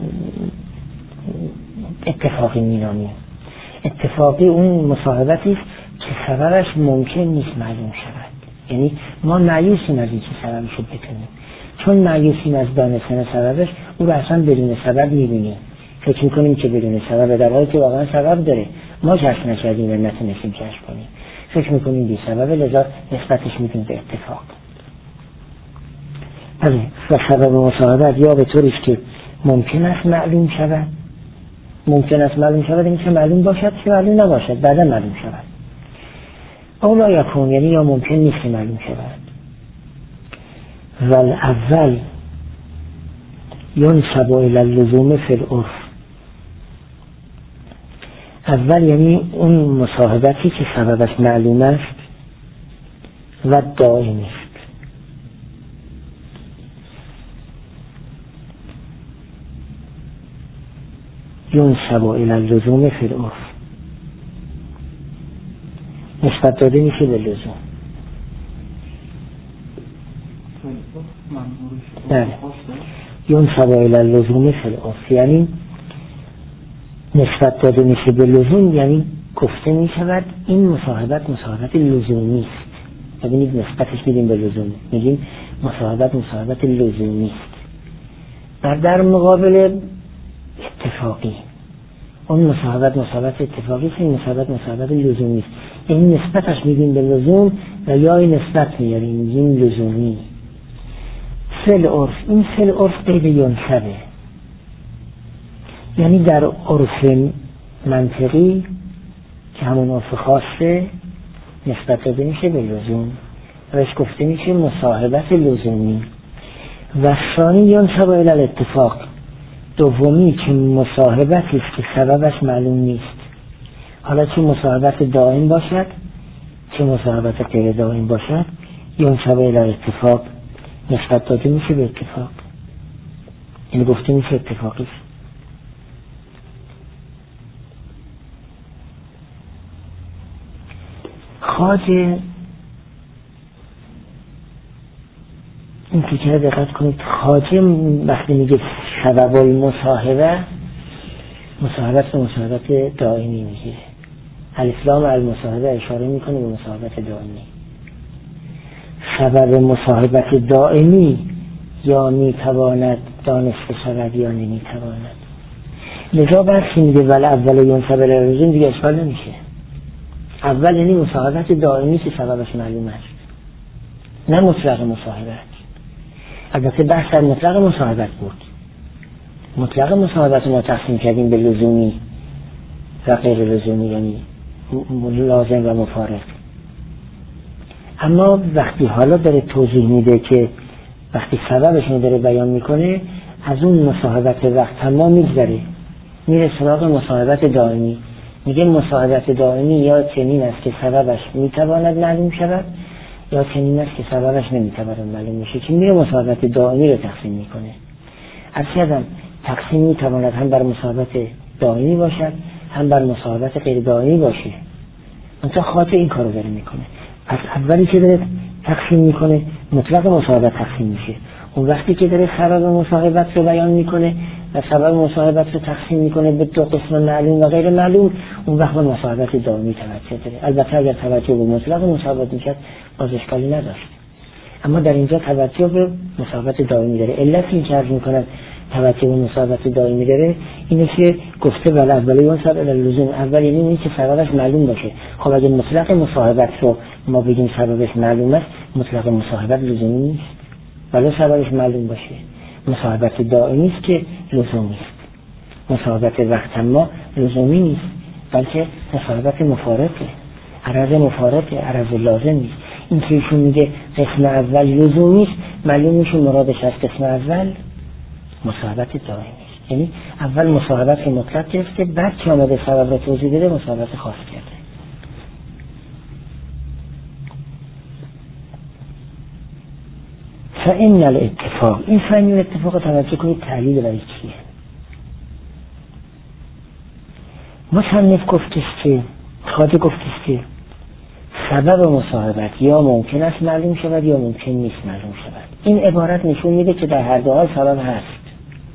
اتفاقی مینامیم. اتفاقی اون مصاحبتی است که سببش ممکن نیست معلوم شود، یعنی ما مایوسیم از این که سببش رو بتونیم، چون مایوسیم از دانستن سببش او رو اصلا بدون سبب میبینیم، فکر میکنیم که بدون سبب، در حالی که واقعا سبب داره، ما کشف نکردیم و نتونستیم کشف کنیم، فکر میکنیم بی سبب، لذا نسبتش میدیم به اتفاق. بله، و سبب مصاحبت یا به طوری که ممکن است معلوم شود، ممکن است معلوم شود این که معلوم باشد که معلوم نباشد، بعدا معلوم شود. اولا یکون، یعنی یا ممکن نیست که معلوم شود. ول اول ینسب الی اللزوم فی العرف. اول یعنی اون مصاحبتی که سببش معلوم است و دائمی است. ینسب الی اللزوم فی العرف، نسبت داده میشه به لزوم. بله، ینسب الی اللزوم فی العرف یعنی نسبت داده میشه به لزوم، یعنی گفته میشود این مصاحبت مصاحبت لزومی است. ببینید نسبتش میدیم به لزوم، میگیم مصاحبت مصاحبت لزومی است. در در مقابل اتفاقی، اون مصاحبت مصاحبت اتفاقی است، این مصاحبت مصاحبت لزومی است. این نسبتش میدیم به لزوم و یا این نسبت میاریم میگیم لزومی. فعل عرف، این فعل عرف قید ینسبه، یعنی در عرف منطقی که همون عرف خاصه نسبت داده میشه به لزوم، روش گفته میشه مصاحبت لزومی. و ثانی ینسب الی الاتفاق، دومی که مصاحبتی است که سببش معلوم نیست، حالا چه مصاحبت دائم باشد چه مصاحبت غیر دائم باشد، ینسب الی الاتفاق، نسبت داده میشه به اتفاق، یعنی گفته میشه اتفاقی است. خواجه این فکره دقت کنید، خواجه وقتی میگه سبب المصاحبه، مصاحبت به مصاحبت دائمی میگه. الف لام المصاحبه اشاره میکنه به مصاحبت دائمی. سبب مصاحبت دائمی یا میتواند دانسته شود یا نمیتواند. لذا برسی میگه ولی اول ینسب الی اللزوم دیگه اشکال نمیشه. اول یعنی مصاحبت دائمی که سببش معلوم است، نه مطلق مصاحبت. البته بحث در مطلق مصاحبت بود. مطلق مصاحبت ما تقسیم کردیم به لزومی و غیر لزومی، یعنی لازم و مفارق. اما وقتی حالا داره توضیح میده که وقتی سببش رو داره بیان میکنه، از اون مصاحبت وقت تمام میگذره، میره سراغ مصاحبت دائمی. میگه مصاحبت دائمی یا چنین است که سببش میتواند معلوم شود یا چنین است که سببش نمیتواند معلوم میشه، که میره مصاحبت دائمی رو تقسیم میکنه. اصلا تقسیم میتواند هم بر مصاحبت دائمی باشد هم بر مصاحبت غیر دائمی باشه. منتها خاطر این کارو داره میکنه. از اولی که داره تقسیم میکنه مطلق مصاحبت تقسیم میشه، اون وقتی که داره سبب مصاحبت رو بیان میکنه و سبب مصاحبت رو تقسیم میکنه به دو قسم معلوم و غیر معلوم، اون وقت به مصاحبت دائمی توجه داره. البته اگر توجه به مطلق مصاحبت میکرد باز اشکالی نداشت، اما در اینجا توجه به مصاحبت دائمی داره. علت این که عرض میکنه توجه به مصاحبت دائمی داره اینه که گفته ولی اول ینسب الی اللزوم، اول یعنی این که سببش معلوم باشه. خب اگه مطلق مصاحبت رو ما بگیم سببش معلوم است، مطلق مصاحبت لزومی نیست ولی سببش معلوم باشه. مصاحبت دائمی است که لزومی است. مصاحبت وقت ما لزومی نیست بلکه مصاحبت مفارقه، عرض مفارقه، عرض لازم نیست. این که ایشون میگه قسم اول لزومی است، معلوم میشه مرادش از قسم اول مصاحبت دائمی است. یعنی اول مصاحبت مطلق گرفته، بعد که آمده سبب را توضیح بده مصاحبت خاص کرده. فإن الاتفاق، این فهمین اتفاق توجه کنید تعلیل برای چیه. مصنف گفتش که خواجه گفتش که سبب مصاحبت یا ممکن است معلوم شود یا ممکن نیست معلوم شود. این عبارت نشون میده که در هر دو حال سبب هست،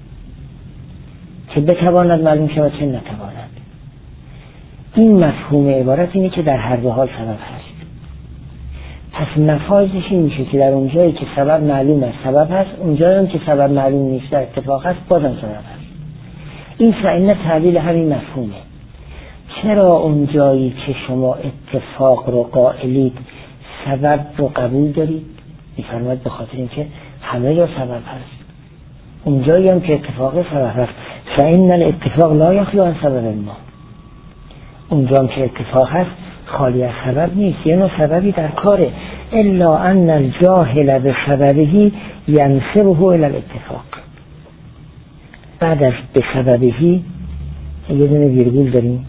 که بتواند معلوم شود چه نتواند. این مفهوم عبارت اینه که در هر دو حال سبب هست. پس نفاذش این میشه که در اون جایی که سبب معلوم است سبب هست، اون جایی هم که سبب معلوم نیست در اتفاق هست بازم سبب هست. این فعلا تعلیل همین مفهومه. چرا اون جایی که شما اتفاق رو قائلید سبب رو قبول دارید؟ میفرماید به خاطر اینکه همه جا سبب هست، اونجایی هم که اتفاق سبب هست. فإن الاتفاق لا یخلو عن سبب ما، اونجا هم که اتفاق هست خالی از سبب نیست، یه نوع سببی در کاره. الا ان الجاهل بسببه ینسبه الى الاتفاق. بعد از بسببه یه دونه ویرگول داریم،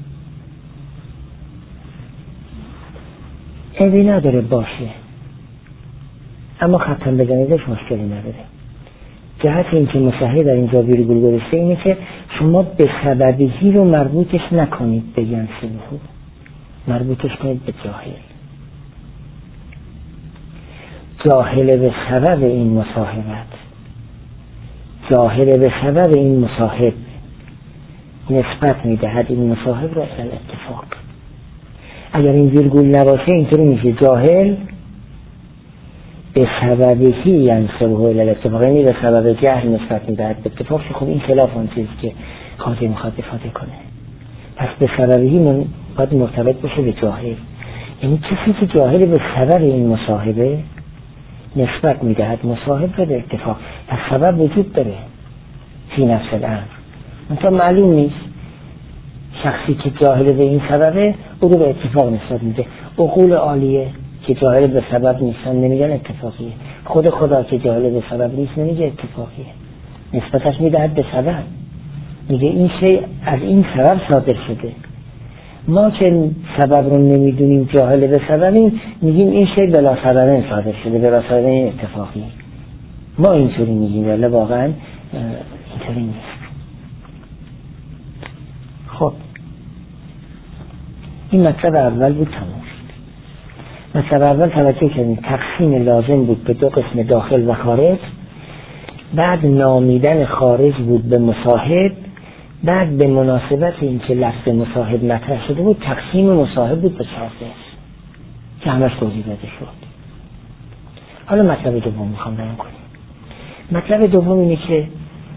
عیبی نداره باشه، اما ختم بزنیدش مشکلی نداره. جهت این که مصحح در اینجا ویرگول گذاشته اینه که شما به سببی رو مربوطش نکنید به ینسبه، مربوطش کنید به جاهل. جاهل به سبب این مصاحبت، جاهل به سبب این مصاحب نسبت میدهد این مصاحب را اصلا اتفاق. اگر این ویرگول نباشه اینطوری میشه جاهل به سببی ینسبه الی الاتفاق، یعنی به سبب جهل نسبت میدهد به اتفاق. خب این خلاف اون چیزی که قاضی میخواد افاده کنه. پس به سببی من باید مرتبط باشه به جاهل، یعنی کسی که جاهل به سبب این مصاحبه نسبت میدهد مصاحب را به اتفاق. پس سبب وجود داره فی نفس الامر، منتها معلوم نیست. شخصی که جاهل به این سببه او رو به اتفاق نسبت میده. عقول عالیه که جاهل به سبب نیستن نمیگن اتفاقیه، خود خدا که جاهل به سبب نیست نمیگه اتفاقیه، نسبتش میدهد به سبب، میگه این شی از این سبب صادر شده. ما که سبب رو نمیدونیم جاهل به سببیم میگیم این شی بلا سبب صادر شده، بلا سبب اتفاقی. ما اینطوری میگیم ولی واقعا اینطوری نیست. خب این مطلب اول بود، تمام شد. مطلب اول توجه کردیم تقسیم لازم بود به دو قسم داخل و خارج، بعد نامیدن خارج بود به مصاحب، بعد به مناسبت این که لفظ مصاحب مطرح شده بود تقسیم مصاحب بود به چهار قسم که همش توضیح داده شد. حالا مطلب دوم میخوام بیان کنیم. مطلب دوم اینه که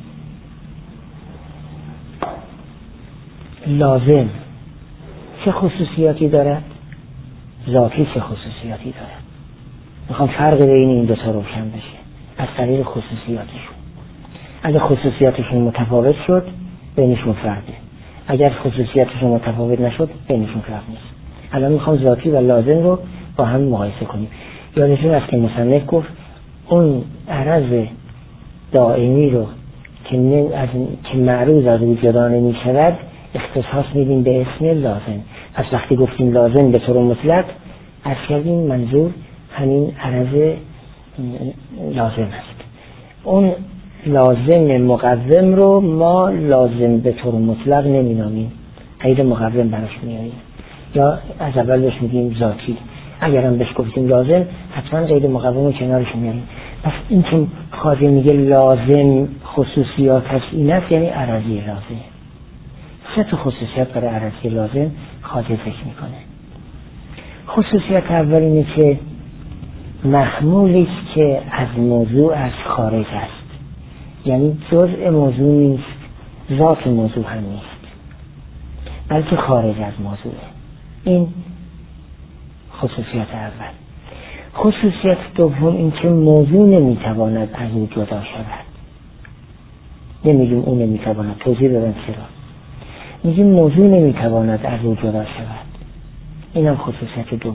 لازم چه خصوصیاتی دارد، ذاتی چه خصوصیاتی دارد. میخوام فرق بین این دوتا روشن بشه از طریق خصوصیاتشون. اگر خصوصیاتشون متفاوت شد بینشون فرقه، اگر خصوصیاتشون متفاوت نشد بینشون فرق نیست. الان میخوام ذاتی و لازم رو با هم مقایسه کنیم. یادتون است که مصنف گفت اون عرض دائمی رو که از که معروض از او جدا نمی شود اختصاص میدیم به اسم لازم. پس وقتی گفتیم لازم به طور مطلق از کردیم منظور همین عرض لازم است. اون لازم مقوم رو ما لازم به طور مطلق نمی نامیم، قید مقوم براش میاریم یا از اول بهش میگیم ذاتی. اگر هم بهش گفتیم لازم حتما قید مقوم رو کنارش میاریم. پس این که خواهی میگه لازم خصوصیاتش این است یعنی عرضی لازم. سه تا خصوصیت برای عرضی لازم خواهی ذکر میکنه. خصوصیت اول اینه که محمولی است که از موضوع از خارج است، یعنی جزء موضوع نیست، ذات موضوع هم نیست، بلکه خارج از موضوعه. این خصوصیت اول. خصوصیت دوم این که موضوع نمیتواند از او جدا شود. نمیگیم اون نمیتواند، توضیح بدم چرا. میگیم موضوع نمیتواند از او جدا شود. اینم خصوصیت دوم.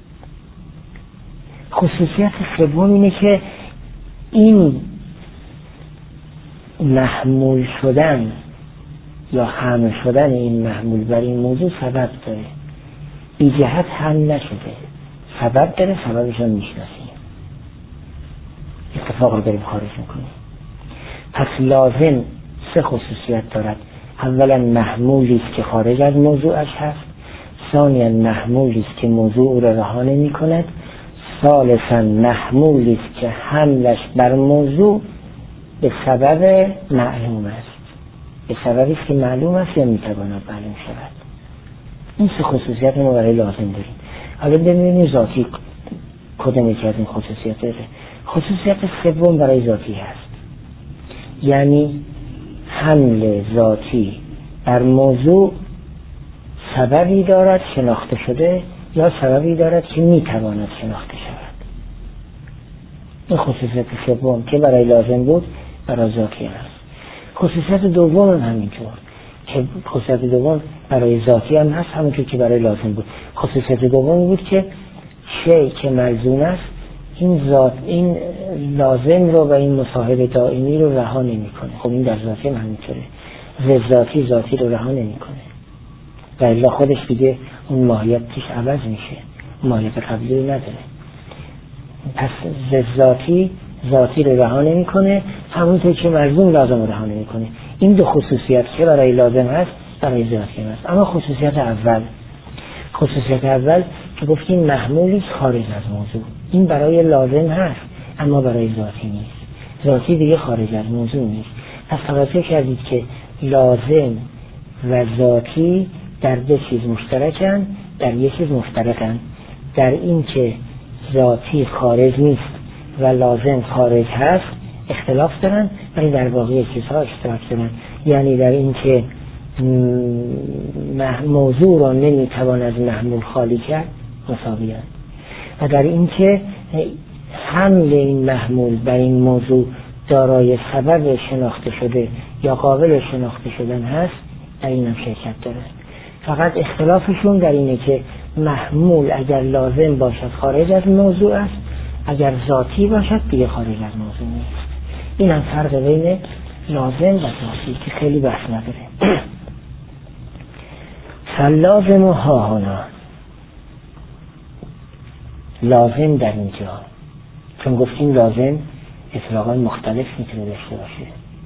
خصوصیت سوم اینه که این محمول شدن یا حمل شدن این محمول بر این موضوع سبب داره، بی جهت حمل نشده، سبب داره، سببش رو میشناسیم، اتفاق رو بریم خارج میکنیم. پس لازم سه خصوصیت دارد. اولا محمولی است که خارج از موضوعش هست، ثانیا محمولی است که موضوع او را رها نمی‌کند، ثالثا محمولی است که حملش بر موضوع به سبب معلوم است، به سببی است که معلوم است یا میتواند معلوم شود. این سه خصوصیت ما برای لازم داریم. حالا ببینیم ذاتی کدوم یکی از این خصوصیات داره. خصوصیت سوم برای ذاتی هست، یعنی حمل ذاتی بر موضوع سببی دارد شناخته شده یا سببی دارد که میتواند شناخته شود. این خصوصیت سوم که برای لازم بود برای ذاتی هست. خصوصیت دوم هم همینطور که خصوصیت دوم برای ذاتی هم هست همونطور که برای لازم بود. خصوصیت دوم بود که شیء که ملزوم است این ذات این لازم رو و این مصاحب دائمی رو رها نمی‌کنه. خب این در ذاتی هم همینطوره. ذاتی ذاتی رو رها نمی‌کنه. و الا خودش دیگه اون ماهیتش عوض میشه. ماهیت قبلی نداره. پس ذاتی ذاتی رو رها نمی‌کنه، همونطور که ملزوم لازم رو رها نمی‌کنه. این دو خصوصیت که برای لازم هست برای ذاتی هست. اما خصوصیت اول خصوصیت اول که گفتیم محمولی خارج از موضوع، این برای لازم هست اما برای ذاتی نیست. ذاتی دیگه خارج از موضوع نیست. پس توجه کردید که لازم و ذاتی در دو چیز مشترکن، در یک چیز مشترکن، در این که ذاتی خارج نیست و لازم خارج هست اختلاف دارن، ولی در باقی چیزها اشتراک دارن. یعنی در این که موضوع را نمیتوان از محمول خالی کرد مساوی است، و در این که حمل این محمول بر این موضوع دارای سبب شناخته شده یا قابل شناخته شدن هست در این هم شرکت داره. فقط اختلافشون در اینه که محمول اگر لازم باشد خارج از موضوع است، اگر ذاتی باشد دیگه خارج از موضوع نیست. این هم فرق بین لازم و ذاتی که خیلی بحث نداره. فلازم و ها هنا، لازم در اینجا چون گفتیم لازم اطلاقا مختلف میتونه داشته باشه.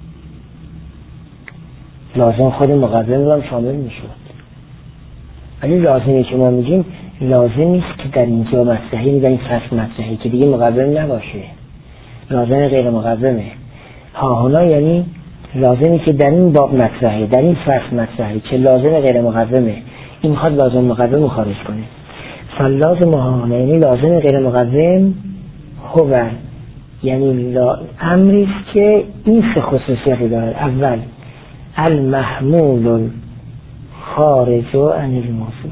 لازم خود مقدم رو هم شامل میشود، ولی لازمی که ما میگیم لازمی است که در اینجا مطرحی، در این فصل مطرحی که دیگه مقدم نباشه، لازم غیر مقدمه. ها هنا یعنی لازمی که در این باب مطرحه، در این فصل مطرحه که لازم غیر مقدمه، این میخواد لازم مقدم رو خارج کنه. فلازم ها هنا یعنی لازم غیر مقدم هو، یعنی امری است که این سه خصوصیت داره. اول المحمول خارج عن الموضوع،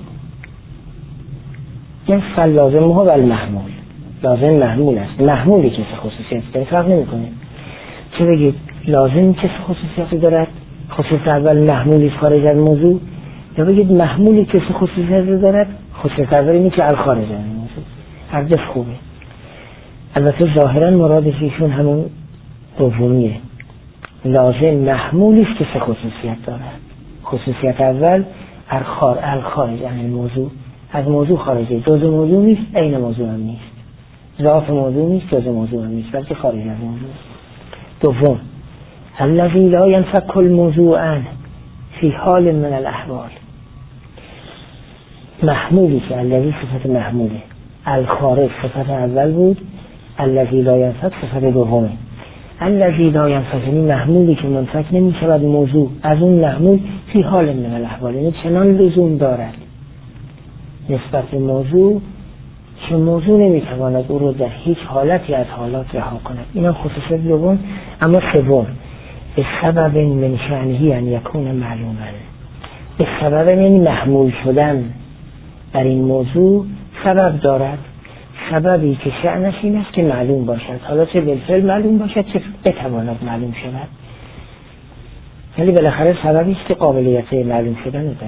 یعنی فلازم هو المحمول، لازم محمول است، محمولی که سه خصوصیت داره، فرق نمیکنه چه بگید لازم که سه خصوصیت دارد، خصوصیت اول محمولی خارج از موضوع، یا بگید محمولی که سه خصوصیت دارد، خصوصیت اول اینه که الخارج از موضوع. هر دو خوبه. البته ظاهرا مرادش ایشون همون دومیه، لازم محمولی است که سه خصوصیت دارد. خصوصیت اول الخار الخارج عن الموضوع، از موضوع خارجه، جزء موضوع نیست، عین موضوع هم نیست، ذات موضوع نیست، جزء موضوع هم نیست، بلکه خارج از موضوع. دوم الذی لا ينفك الموضوع عنه فی حال من الاحوال، محمولی که الذی صفت محموله، الخارج صفت اول بود، الذی لا ينفك صفت دومه. الذی لا ينفك یعنی محمولی که منفک نمی شود موضوع از اون محمول فی حال من الاحوال، یعنی چنان لزوم دارد نسبت به موضوع که موضوع نمیتواند او رو در هیچ حالتی از حالات رها کند. این هم خصوصیت دوم. اما سوم به سبب من شأنه ان یکون معلوما، به سبب یعنی محمول شدن در این موضوع سبب دارد، سببی که شأنش این است که معلوم باشد، حالا چه بالفعل معلوم باشد چه بتواند معلوم شود، ولی بالاخره سببی است که قابلیت معلوم شدن داره.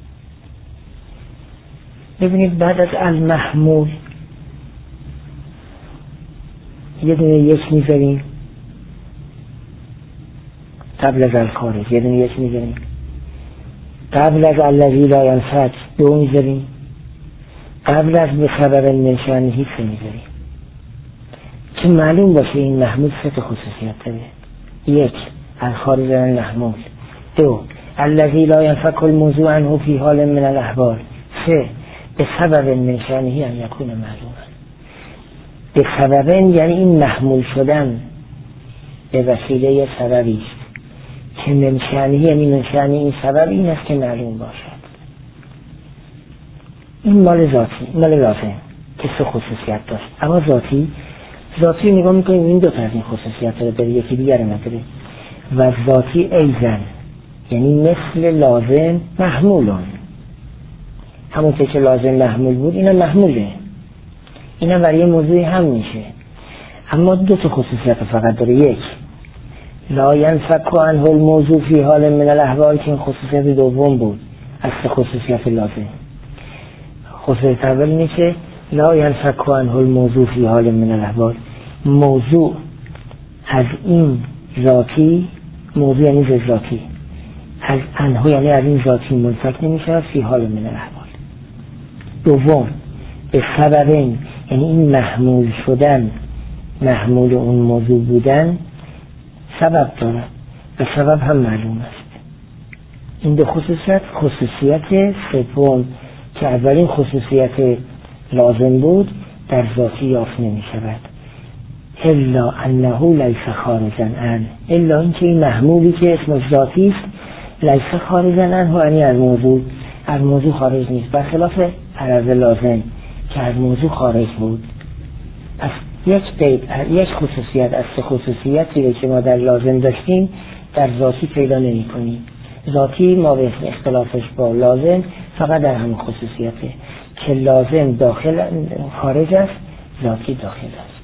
ببینید بعد از المحمول یه دونه یک میذاریم، قبل از الخارج یه دونه یک میذاریم، قبل از الذی لا ينفك دو میذاریم، قبل از به سبب من شأنه سه میذاریم که معلوم باشه این محمول سه خصوصیت داره. یک الخارج عن المحمول، دو الذی لا ينفك الموضوع عنه فی حال من الاحوال، سه به سبب من شأنه ان یکون معلوما. به سبب یعنی این محمول شدن به وسیله سببی است که من شأنه یعنی من شأنه این سبب این است که معلوم باشد. این مال ذاتی، مال لازم که سه خصوصیت داشت. اما ذاتی ذاتی نگاه میکنیم این دو تا از این خصوصیت رو داره، یکی دیگر نداره. و ذاتی ایزن یعنی مثل لازم محمولان، همون که لازم محمول بود اینم محموله، اینم برای موضوعی هم میشه. اما دو تا خصوصیت فقط داره. یک، لا ینفک عنه الموضوع فی حال من الاحوال، که این خصوصیت دوم بود از خصوصیت لازم. خصوصیت اول اینه که لا ینفک عنه الموضوع فی حال من الاحوال، موضوع از این ذاتی، موضوع یعنی ذاتی، از عنه یعنی از این ذاتی منفک نمیشه فی حال من الاحوال. دوم، به سبب این، یعنی این محمول شدن، محمول اون موضوع بودن سبب داره، به سبب هم معلوم است. این دو خصوصیت، خصوصیت سوم که اولین خصوصیت لازم بود در ذاتی یافت نمی شود. الا انه لیس خارجا عنه، الا این که این محمولی که اسم ذاتی است لیس خارجا عنه، یعنی از موضوع، از موضوع خارج نیست، برخلاف عرض لازم که از موضوع خارج بود. پس یک قید، یک خصوصیت از سه خصوصیتی که ما در لازم داشتیم در ذاتی پیدا نمی کنیم. ذاتی ما به اختلافش با لازم فقط در همون خصوصیته که لازم داخل خارج است، ذاتی داخل است.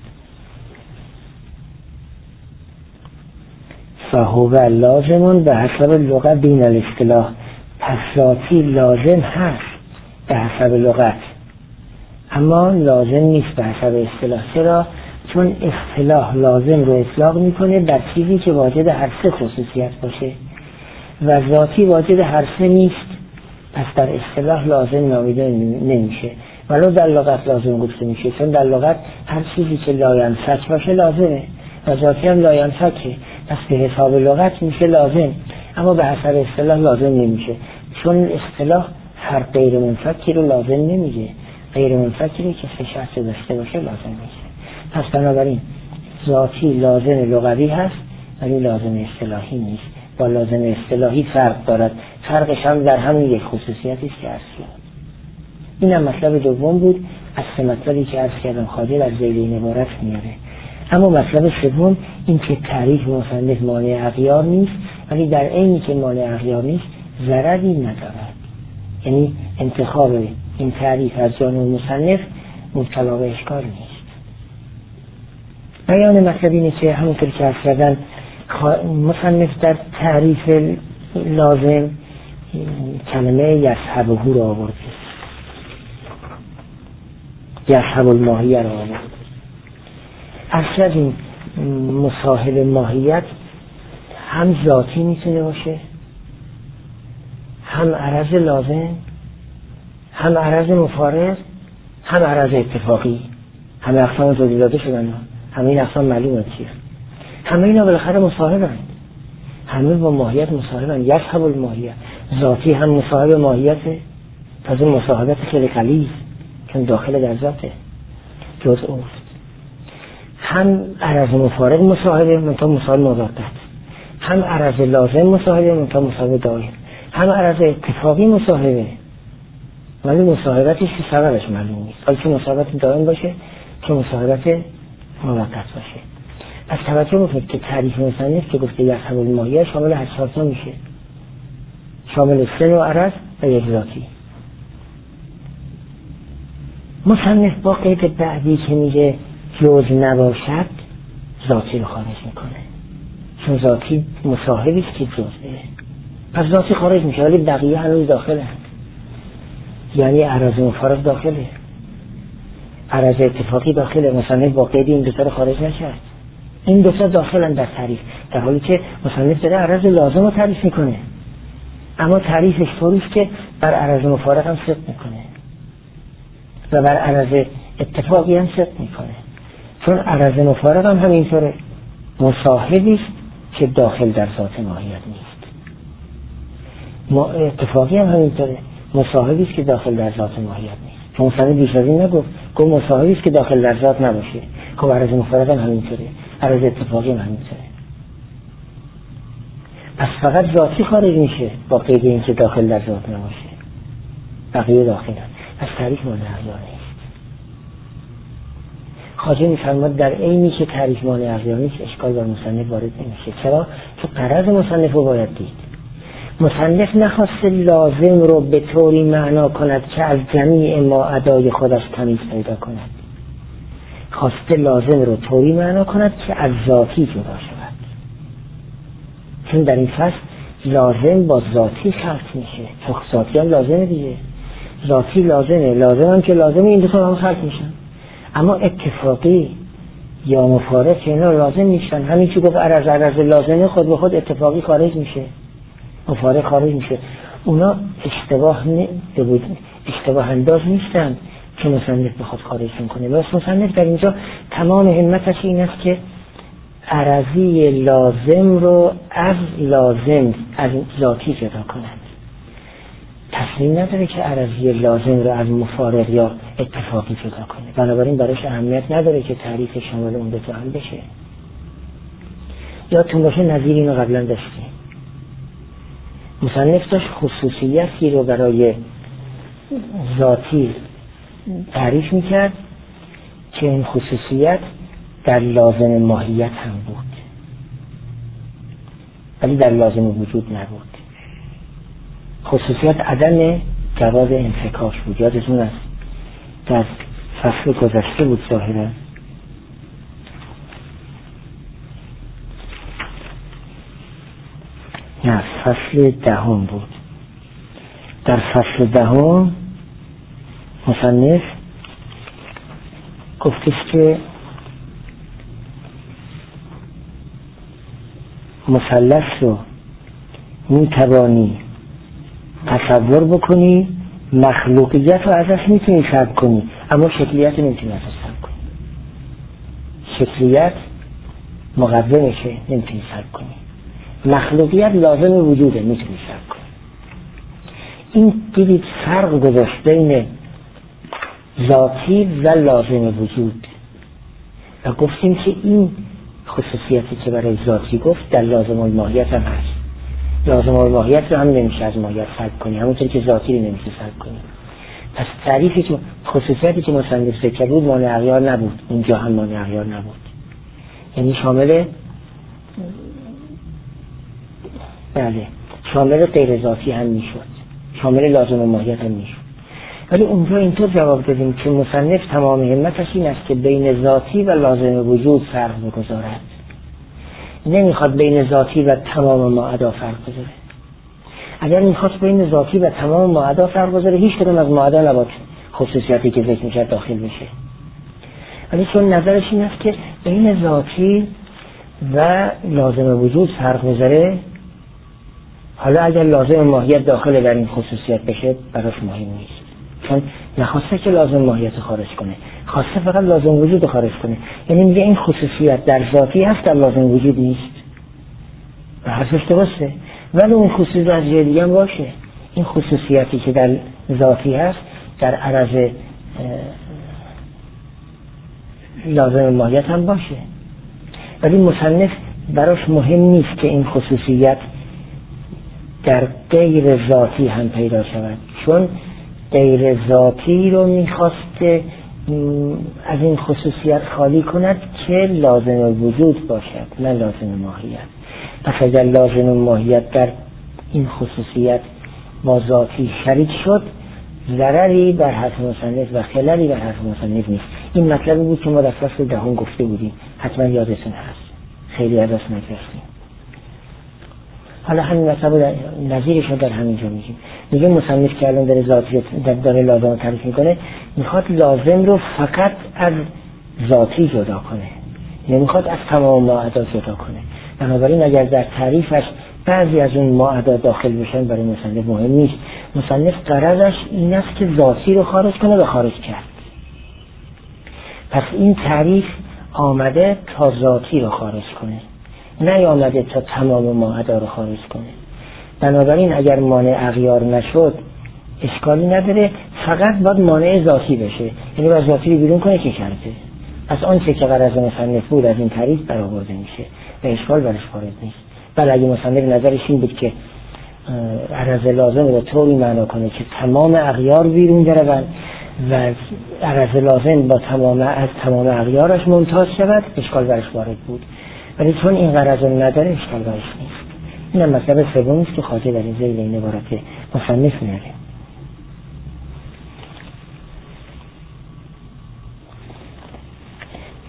فهو لازمون به حسب لغت بین الاصطلاح، پس ذاتی لازم هست به حسب لغت، اما لازم نیست به حسب اصطلاح. چرا؟ چون اصطلاح لازم رو اطلاق میکنه بر چیزی که واجد هر سه خصوصیت باشه و ذاتی واجد هر سه نیست، پس در اصطلاح لازم نامیده نمیشه، ولو در لغت لازم گفته میشه، چون در لغت هر چیزی که لاینفک باشه لازمه و ذاتی هم لاینفکه، پس به حساب لغت میشه لازم، اما به حسب اصطلاح لازم نمیشه، چون اصطلاح هر غیر منفکی رو لازم نمیگه، غیر منفکی رو که سه شرط داشته باشه لازم میشه. پس بنابراین ذاتی لازم لغوی هست ولی لازم اصطلاحی نیست، با لازم اصطلاحی فرق دارد، فرقش هم در همون یک خصوصیتی است که عرض کردم. این هم مطلب دوم بود از سه مطلبی که عرض کردم خاطر از ذیل این عبارت میاره. اما مطلب سوم این که تعریف مصنف مانع اغیار نیست، ولی در عینی که مانع اغیار نیست ضرری ندارد، یعنی انتخاب این تعریف از جانب مصنف مبتلا به اشکال نیست. بیان مطلب اینه که همونطور که عرض کردن مصنف در تعریف لازم کلمه یصحبه رو آورده، یصحب الماهیه رو آورده. اصلا این مصاحب ماهیت هم ذاتی میتونه باشه، هم عرض لازم، هم عرض مفارق، هم عرض اتفاقی. همه اقسام توضیح داده شدن، همه این اقسام معلومه چیه، همه اینا بالاخره مصاحبن، همه با ماهیت مصاحبن. یصحب الماهیه ذاتی هم مصاحب ماهیته، تازه مصاحبت خیلی غلیظ که داخل در ذاته جزء اوست. هم عرض مفارق مصاحبه منتها مصاحب مضادت، هم عرض لازم مصاحبه منتها مصاحب دائم، هم عرض اتفاقی مصاحبه ولی مصاحبتش که سببش معلوم نیست، حالا که مصاحبت دائم باشه که مصاحبت موقت باشه. پس توجه بکنید که تعریف مصنف که گفته یصحب الماهیه شامل هر چهار میشه، شامل سه نوع عرض و یک ذاتی. مصنف با قید بعدی که میگه جز نباشد ذاتی رو خارج میکنه، چون ذاتی مصاحبی است که جزه، پس ذاتی خارج میشه ولی بقیه هنوز داخله هست، یعنی عرض مفارق داخله، عرض اتفاقی داخله. مصنف با قید این دوتا رو خارج نکرد، این دوتا داخلن در تعریف، در حالی که مصنف داره عرض لازم رو تعریف میکنه، اما تعریفش طوریست که بر عرض مفارق هم صدق میکنه و بر عرض اتفاقی هم صدق میکنه، چون عرض مفارق هم همینطوره، مصاحبی است که داخل در ذات ماهیت نیست. اتفاقی هم همینطوره، مصاحبی است که داخل در ذات ماهیت نیست. چون مصنف بیش از این نگفت، گفت مصاحبی است که داخل در ذات نباشه. خب عرض مفارق هم همینطوره، عرض اتفاقی هم همینطوره. پس فقط ذاتی خارج میشه با قید این که داخل در ذات نباشه، بقیه داخل هم. پس تعریف مانع اغیار نیست. خواجه می‌فرماید در عینی که تعریف مانع اغیار نیست اشکال بر مصنف وارد نمیشه. چرا؟ چون غرض مصنف رو باید دید. مصنف نخواسته لازم رو به طوری معنا کند که از جمیع ما ادای خودش تمیز پیدا کند، خواسته لازم رو طوری معنا کند که از ذاتی جدا شود، چون در این فصل لازم با ذاتی خلط میشه. تو ذاتی هم لازمه دیگه، ذاتی لازمه، لازم هم که لازمه، این دو تا هم خلط میشن. اما اتفاقی یا مفارق اینا لازم میشن. همین که گفت عرض عرض لازمه خود به خود اتفاقی خارج میشه، مفارق خارج میشه. اونا اشتباه بود، اشتباه انداز نیستن که مصنف بخواد خارجشون کنه. بس مصنف در اینجا تمام همتش این است که عرضی لازم رو از لازم از ذاتی جدا کند. تصمیم نداره که عرضی لازم رو از مفارق یا اتفاقی جدا کنه، بنابراین براش اهمیت نداره که تعریف شامل اون دو تا حل بشه. یادتون باشه نظیر اینو قبلا داشتیم. مصنف داشت خصوصیتی رو برای ذاتی تعریف میکرد که این خصوصیت در لازم ماهیت هم بود ولی در لازم وجود نبود. خصوصیت عدم جواز انفکاک بود. یادتون است در فصل گذشته بود ظاهرا، نه فصل دهم بود. در فصل دهم مصنف گفتش که مثلث رو میتوانی تصور بکنی، مخلوقیت رو ازش میتونی سلب کنی، اما شکلیت رو نمیتونی ازش سلب کنی. شکلیت مقدمشه، نمیتونی سلب کنی. مخلوقیت لازم وجوده، میتونی سلب کنی. این دیدید فرق گذاشت بین ذاتی و لازم وجود و گفتیم که این خصوصیتی که برای ذاتی گفت در لازم الماهیت هم هست. لازم الماهیت رو هم نمیشه از ماهیت سلب کنی، همونطور که ذاتی رو نمیشه سلب کنی. پس تعریفی که خصوصیتی که مصنف ذکر بود مانع اغیار نبود، اینجا هم مانع اغیار نبود، یعنی شامل بله شامل غیر ذاتی هم میشد، شامل لازم الماهیت هم میشد. ولی اونجا اینطور جواب دادیم که مصنف تمام همتش این است که بین ذاتی و لازم وجود فرق بگذارد، نمیخواد بین ذاتی و تمام ماعدا فرق بذاره. اگر میخواست بین ذاتی و تمام ماعدا فرق بذاره هیچ کدوم از ماعدا نباید خصوصیتی که ذکر میشه داخل بشه. ولی چون نظرش این است که بین ذاتی و لازم وجود فرق بذاره، حالا اگر لازم ماهیت داخل در این خصوصیت بشه براش مهم نیست، چون نخواسته که لازم ماهیت خارج کنه، خواسته فقط لازم وجود خارج کنه. یعنی میگه این خصوصیت در ذاتی هست، در لازم وجود نیست. و حرفش درسته، ولی اون خصوصیت از جای دیگه هم باشه. این خصوصیتی که در ذاتی هست در عرض لازم ماهیت هم باشه. ولی مصنف براش مهم نیست که این خصوصیت در غیر ذاتی هم پیدا شود، چون غیر ذاتی رو میخواسته از این خصوصیت خالی کند که لازم وجود باشد، نه لازم ماهیت. پس اگر لازم ماهیت در این خصوصیت با ذاتی شریک شد، ضرری بر حرف مصنف و خللی بر حرف مصنف نیست. این مطلبی بود که ما در فصل دهم گفته بودیم، حتما یادتون هست، خیلی از اصلا نگرفتیم. حالا همین مطلب نظیرش رو در همینجا میگیم. میگه مصنف که الان داره ذاتی داره لازم رو تعریف میکنه، میخواد لازم رو فقط از ذاتی جدا کنه، نمیخواد از تمام ماعدا جدا کنه. بنابراین اگر در تعریفش بعضی از اون ماعدا داخل بشن برای مصنف مهم نیست. مصنف غرضش این است که ذاتی رو خارج کنه و خارج کرد. پس این تعریف آمده تا ذاتی رو خارج کنه، نه آمده تا تمام ماعدا رو خارج کنه. بنابراین اگر مانع اغیار نشد اشکالی نداره، فقط باید مانع ذاتی بشه، یعنی باید ذاتی رو بیرون کنه که کرده. پس آنچه که غرض مصنف بود از این تعریف برآورده میشه و اشکال برش وارد نیست. بله اگه مصنف نظرش این بود که عرض لازم رو طوری معنا کنه که تمام اغیار بیرون بروند و عرض لازم با تمام از تمام اغیارش ممتاز شود، اشکال برش وارد بود. ولی چون این غرض رو نداره اشکال برش نیست. این هم مطلب سومی است که خاطر در این ذیل این عبارت مصنف میاره.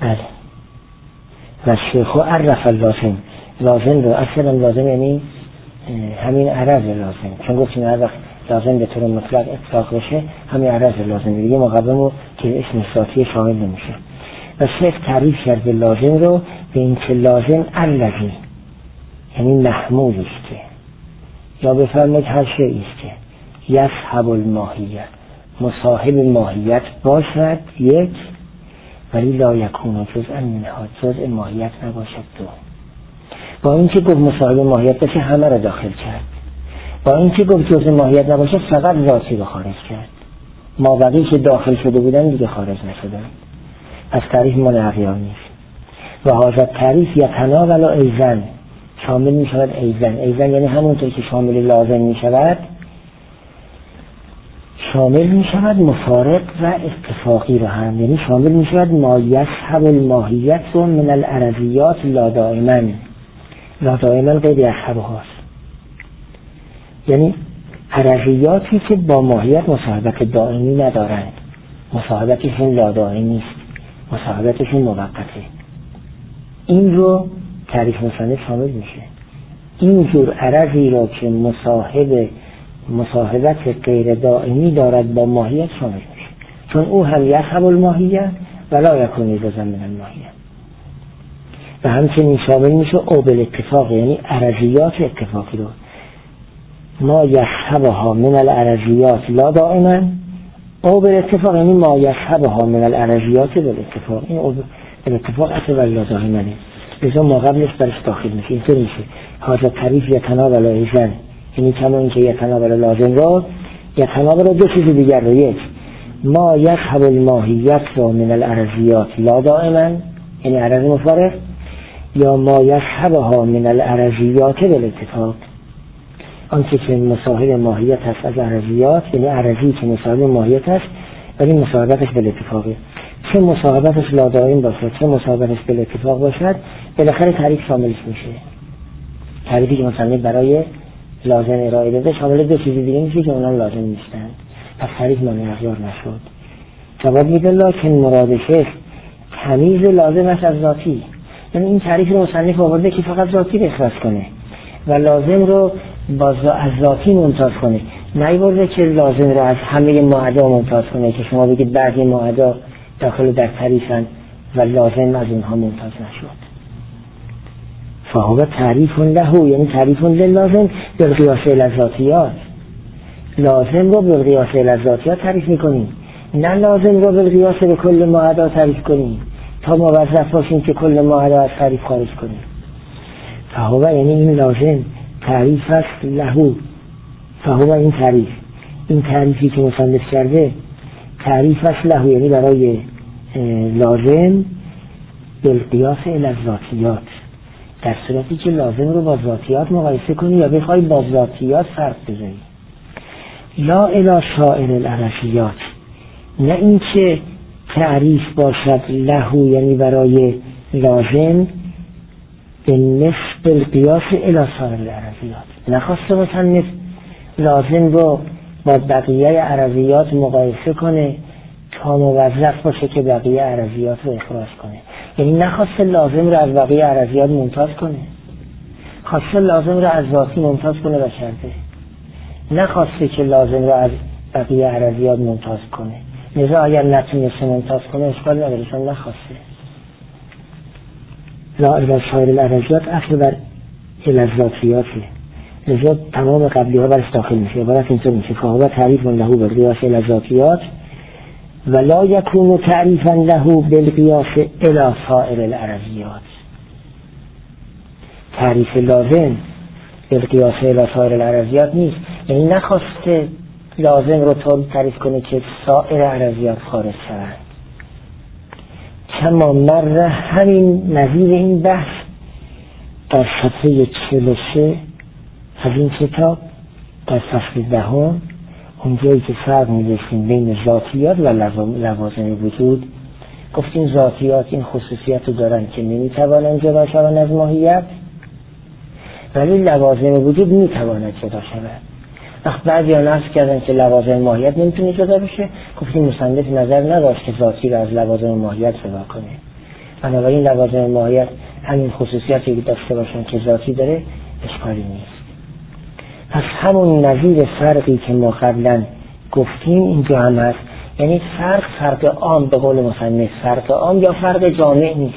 بله. و شیخ و عرف اللازم، لازم رو اصلا لازم یعنی همین عرض لازم، چون گفتیم هر وقت لازم به طور مطلق اطلاق بشه همین عرض لازم دیگه مقدمه که اسم ذاتی شامل نمیشه. و شیخ تعریف کرده لازم رو به این که لازم الذی یعنی محمول است که یا بفرمایید هر شیئی است که یصحب الماهیت مصاحب ماهیت باشد یک، ولی لا یکون جزءا منها جزء ماهیت نباشد دو. با این که گفت مصاحب ماهیت باشه همه را داخل کرد، با این که گفت جزء ماهیت نباشه فقط ذاتی رو خارج کرد، ما بقیه که داخل شده بودن دیگه خارج نشدن. از تعریف مال اغیار نیست. و حاضر تعریف یتناول ایزن شامل می شود ایزن، ایزن یعنی همونطور که شامل لازم می شود شامل می شود مفارق و اتفاقی رو هم، یعنی شامل می شود ما یصحب الماهیت و من العرضیات لا دائما، لا دائما غیر یصحب هاست، یعنی عرضیاتی که با ماهیت مصاحبت دائمی ندارند، مصاحبتشون لا دائمی است، مصاحبتشون موقته. این رو تعریف مصنف شامل میشه. این جور عرضی رو که مصاحب مصاحبت غیر دائمی دارد با ماهیت شامل میشه، چون او هم یصحب الماهیت ولا یکون جزءا من الماهیت. و همچنین شامل میشه او بالاتفاق، یعنی عرضیات اتفاقی رو ما یصحبها من العرضیات لا دائما او بالاتفاق، یعنی ما یصحبها من العرضیات بالاتفاق، این او بالاتفاق اصل لا دائما لذا ما قبلش برش داخل میشه. اینطور میشه حاضر تعریف یتناول ایزن، یعنی کما اینکه یتناول لازم را یتناول دو چیز دیگر رو، یک ما یصحب الماهیت را من العرضیات لا دائما یعنی عرض مفارق، یا ما یصحبها من العرضیات بالاتفاق، آنچه که مصاحب ماهیت هست از عرضیات یعنی عرضی که مصاحب ماهیت هست ولی مصاحبتش بالاتفاقه، چه مصاحبتش لا دائم باشد چه مصاحبتش بالاتفاق باشد بالاخره تعریف شاملش میشه. تعریفی که مصنف برای لازم ارائه داده شامل دو چیز دیگه میشه که اونها لازم نیستند، پس تعریف مانع اغیار نشد. جواب میده لکن مراد شیخ تمییز لازم است از ذاتی، یعنی این تعریف رو مصنف آورده که فقط ذاتی رو اخراج کنه و لازم رو با از ذاتی ممتاز کنه، نیورده که لازم رو از همه معدا ممتاز کنه که شما بگید بعضی معدا داخل در تعریفن و لازم از اونها ممتاز نشد. فهو تعریف له یعنی تعریف للازم بالقیاس الذاتیات، لازم رو بالقیاس الذاتیات تعریف میکنیم، نه لازم رو بالقیاس به کل معدا تعریف کنیم تا موظف باشیم که کل معدا از تعریف خارج کنیم. فهو یعنی این لازم تعریف است له، فهو این تعریف این تعریفی که مصنف کرده تعریف است له یعنی برای لازم بالقیاس الذاتیات، در صورتی که لازم رو با ذاتیات مقایسه کنی یا بخوای با ذاتیات فرق بزنی. لا الی سائر العرضیات، نه این که تعریف باشد له یعنی برای لازم به نسب القیاس الی سائر العرضیات، نخواسته مصنف لازم رو با بقیه عرضیات مقایسه کنه تا موظف باشه که بقیه عرضیات رو اخراج کنه، یعنی نخواسته لازم رو از بقیه عرضیات ممتاز کنه، خواسته لازم رو از ذاتی ممتاز کنه و کرده، نخواسته که لازم رو از بقیه عرضیات ممتاز کنه، لذا اگر نتونسته ممتاز کنه اشکال نداره چون نخواسته. لا الی سائر العرضیات اصل بر الذاتیاته، لذا تمام قبلی ها برش داخل میشه. عبارت اینطور میشه فهو تعریف له بالقیاس الذاتیات و لا یکون تعریفا له بالقیاس الی سائر العرضیات. تعریف لازم بالقیاس الی سائر العرضیات نیست، یعنی نخواسته لازم رو طور تعریف کنه که سائر عرضیات خارج شوند. کما مر همین نظیر این بحث در صفحه چهل و سه از این کتاب در فصل دهم، اونجایی که فرق می‌ذاشتیم بین ذاتیات و لوازم وجود، گفتیم ذاتیات این خصوصیت رو دارن که نمیتوانند جدا شوند از ماهیت، ولی لوازم وجود میتواند جدا شود. وقت بعضی ها نفس کردن که لوازم ماهیت نمیتونه جدا بشه، گفتیم مصنف نظر نداشت که ذاتی رو از لوازم ماهیت جدا کنه، بنابراین لوازم ماهیت همین خصوصیتی که داشته باشن که ذاتی داره اشکالی نیست. پس همون نظیر فرقی که ما قبلا گفتیم اینجا هم هست، یعنی فرق فرق عام به قول مصنف، فرق عام یا فرق جامع نیست.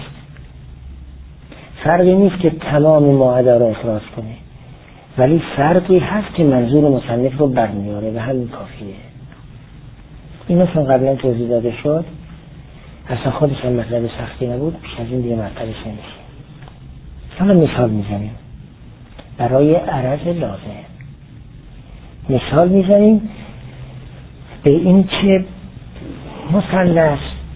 فرقی نیست که تمام معاهده را اخراج کنه، ولی فرقی هست که منظور مصنف رو برمیاره و همین کافیه. اینو چون قبلا توضیح داده شد، اصلا خودش هم مطلب سختی نبود، بیش از این دیگه مطلبش نمیشه. حالا مثال میزنیم برای عرض لازم. مثال میزنیم به این که مثلث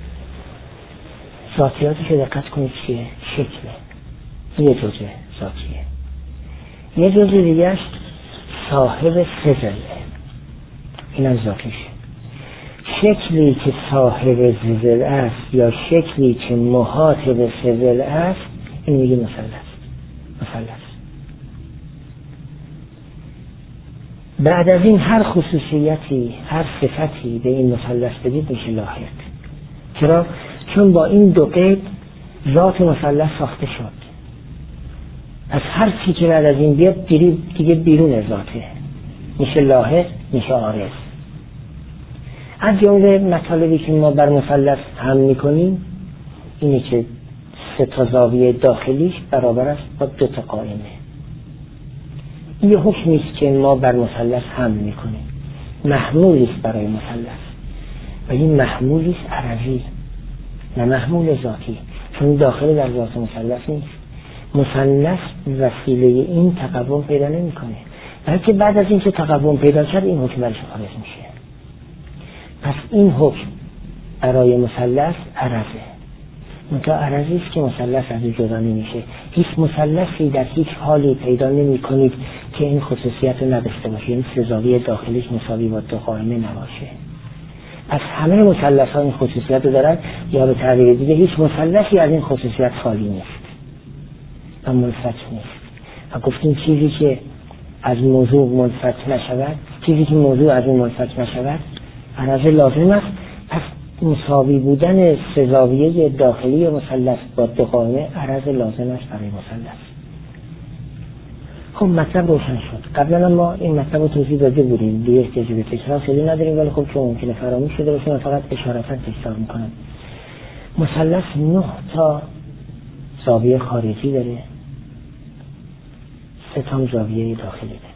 ذاتیاتش رو دقت کنید چیه؟ شکله، یه جزء ذاتیه. یه جزء دیگهش صاحب سه ضلعه، اینم ذاتیشه. شکلی که صاحب ضلع است یا شکلی که محاط به سه ضلع است، این میگه مثلث. مثلث بعد از این هر خصوصیتی، هر صفتی به این مثلث بدید میشه لاحق. چرا؟ چون با این دو قید ذات مثلث ساخته شد. از هر چی که بعد از این بیاد دیگه بیرون ذاته، میشه لاحق، میشه عارض. از جمله مطالبی که ما بر مثلث هم میکنیم اینه که سه تا زاویه داخلیش برابر است با دو تا قائمه. این یه حکمی است که ما بر مثلث هم میکنیم، محمولی است برای مثلث، ولی محمولی است عرضی، نه محمول ذاتی، چون داخل در ذات مثلث نیست. مثلث وسیله این تقوم پیدا نمیکنه، بلکه بعد از این که تقوم پیدا کرد این حکم برش خارج میشه. پس این حکم برای مثلث عرضه، منتها عرضی است که مثلث از این جدا نمیشه. هیچ مثلثی در هیچ حالی پیدا نمی کنید که این خصوصیت رو نداشته باشه، یعنی سه زاویه داخلیش مساوی با دو قائمه نباشه. از همه مثلث ها این خصوصیت رو دارن، یا به تعبیر دیگه هیچ مثلثی از این خصوصیت خالی نیست و منفک نیست. و گفتیم چیزی که از موضوع منفک نشود، چیزی که موضوع از این منفک نشود عرض لازم است. پس مساوی بودن سه زاویه داخلی مثلث با دو قائمه عرض لازم است برای مثلث. خب مطلب روشن شد. قبلا ما این مطلب رو توضیح داده بودیم، دیگه احتیاج به تکرار خیلی نداریم، ولی خب چون ممکنه فراموش شده باشه من فقط اشارتا تکرار میکنم. مثلث نه تا زاویه خارجی داره، سه تا زاویه داخلی داره.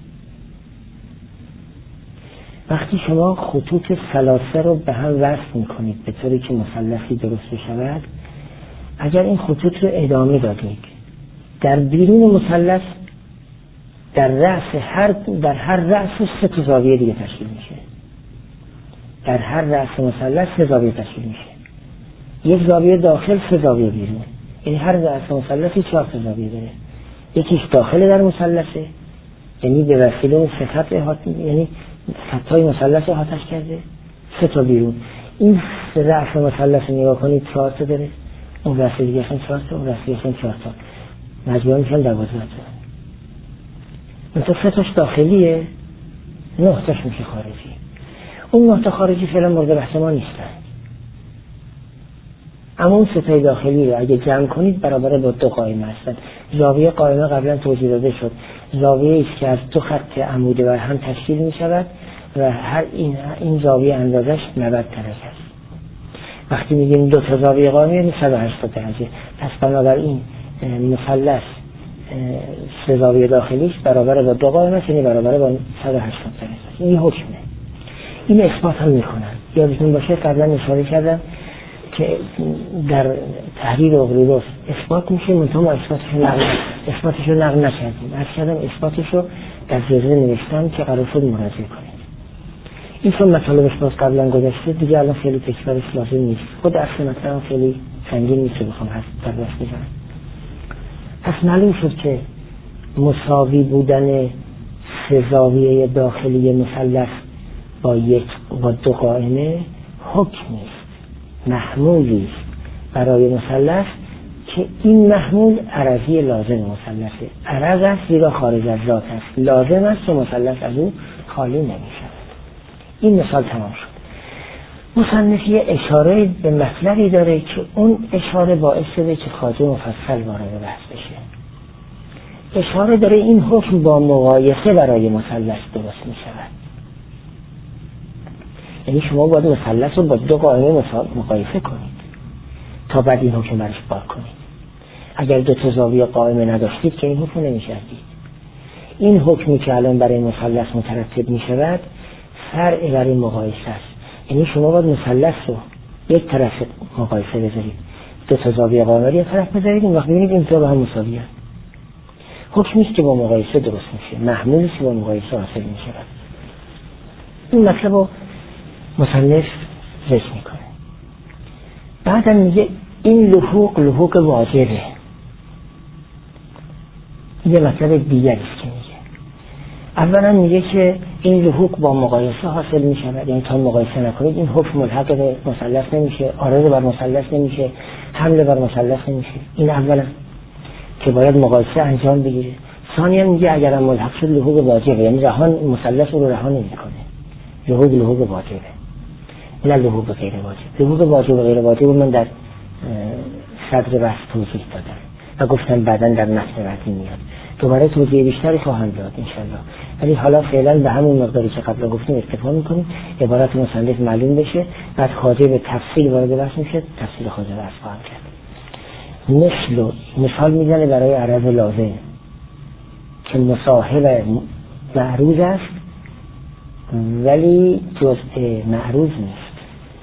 وقتی شما خطوط ثلاثه رو به هم وصل میکنید به طوری که مثلثی درست بشود، اگر این خطوط رو ادامه دادید در بیرون مثلث در رأس هر در هر رأس سه تا زاویه دیگه تشکیل میشه. در هر رأس مثلث سه زاویه تشکیل میشه، یک زاویه داخل، سه زاویه بیرون. یعنی هر رأس مثلثی چهار تا زاویه داره. یکیش داخل در مثلثه، یعنی به وسیله اون صفت یعنی خطای مثلث احاطه‌اش کرده، سه تا بیرون. این رأس مثلث نگاه کنید چهار تا داره، اون رأس دیگه هم چهار تا، اون رأس دیگه هم چهار تا، مجموعاً میشن دوازده تا. منتها سه تاش داخلیه، نه تاش میشه خارجی. اون نه تا خارجی فعلا مورد بحث ما نیستن، اما اون سه تای داخلی رو اگه جمع کنید برابر با دو قائمه هستن. زاویه قائمه قبلا توضیح داده شد، زاویه است که از دو خط عمودی بر هم تشکیل می شود و هر این این زاویه اندازش نود درجه است. وقتی میگیم دو تا زاویه قائمه یعنی صد و هشتاد درجه. پس بنابراین مثلث سه زاویه داخلیش برابر با دو قائمه است، یعنی برابر با صد و هشتاد درجه است. این حکمه. این اثبات هم میکنن. یادتون باشه قبلا اشاره کردم که در تحریر اقلیدس اثبات میشه، منتها ما اثباتش رو نقل اثباتش رو نقل نکردیم. عرض کردم اثباتش رو در جزوه نوشتم که قرار شد مراجعه کنید. این چون مطالبش باز قبلا گذشته دیگه الان خیلی تکرارش لازم نیست. خود اصل مطلب خیلی سنگین نیست که بخوام هست در دست بزنم. پس معلوم شد که مساوی بودن سه زاویه داخلی مثلث با یک با دو قائمه حکم نیست، محمولی برای مثلث که این محمول عرضی لازم مثلثه. عرض است زیرا خارج از ذات است، لازم است که مثلث از او خالی نمیشه. این مثال تمام شد. مصنف یه اشاره به مطلبی داره که اون اشاره باعث شده که خواجه مفصل وارد بحث بشه. اشاره داره این حکم با مقایسه برای مثلث درست می شود. یعنی شما باید مثلث رو با دو قائمه مقایسه کنید تا بعد این حکم برش بار کنید. اگر دو تا زاویه قائمه نداشتید که این حکم نمی‌شدید. این حکمی که الان برای مثلث مترتب می شود فرع برای مقایسه است. یعنی شما باید مثلث رو یک طرف مقایسه بذارید، دو تا زاویه قائمه رو یک طرف بذارید، اون وقت ببینید این دو با هم مساوی هست. حکمی است که با مقایسه درست میشه، محمولی است که با مقایسه حاصل می شود. این مطلب رو مصنف ذکر میکنه. بعدم میگه این لحوق لحوق واجبه. یه مطلب دیگری است که میگه. اولا میگه که این لحوق با مقایسه حاصل میشود، یعنی تا مقایسه نکنید این حکم ملحق به مثلث نمیشه، عارض بر مثلث نمیشه، حمله بر مثلث نمیشه. این اولا که باید مقایسه انجام بگیره. ثانیا میگه اگر ملحق شد لحوق واجبه، یعنی رهان مثلث رو رها نمیکنه. لحوق لحوق واجبه، نه لحوق غیر واجب. لحوق واجب و غیر واجب من در صدر بحث توضیح دادم و گفتم بعداً در متن بعدی میاد. دوباره توضیح بیشتری خواهم داد انشالله، ولی حالا فعلا به همون مقداری که قبلا گفتیم اکتفا میکنیم. عبارت مصنف معلوم بشه، بعد خواجه به تفصیل وارد بحث میشه، تفصیل خواجه بحث خواهم کرد. مثل مثال میزنه برای عرض لازم که مصاحب معروض است ولی جزء معروض نیست.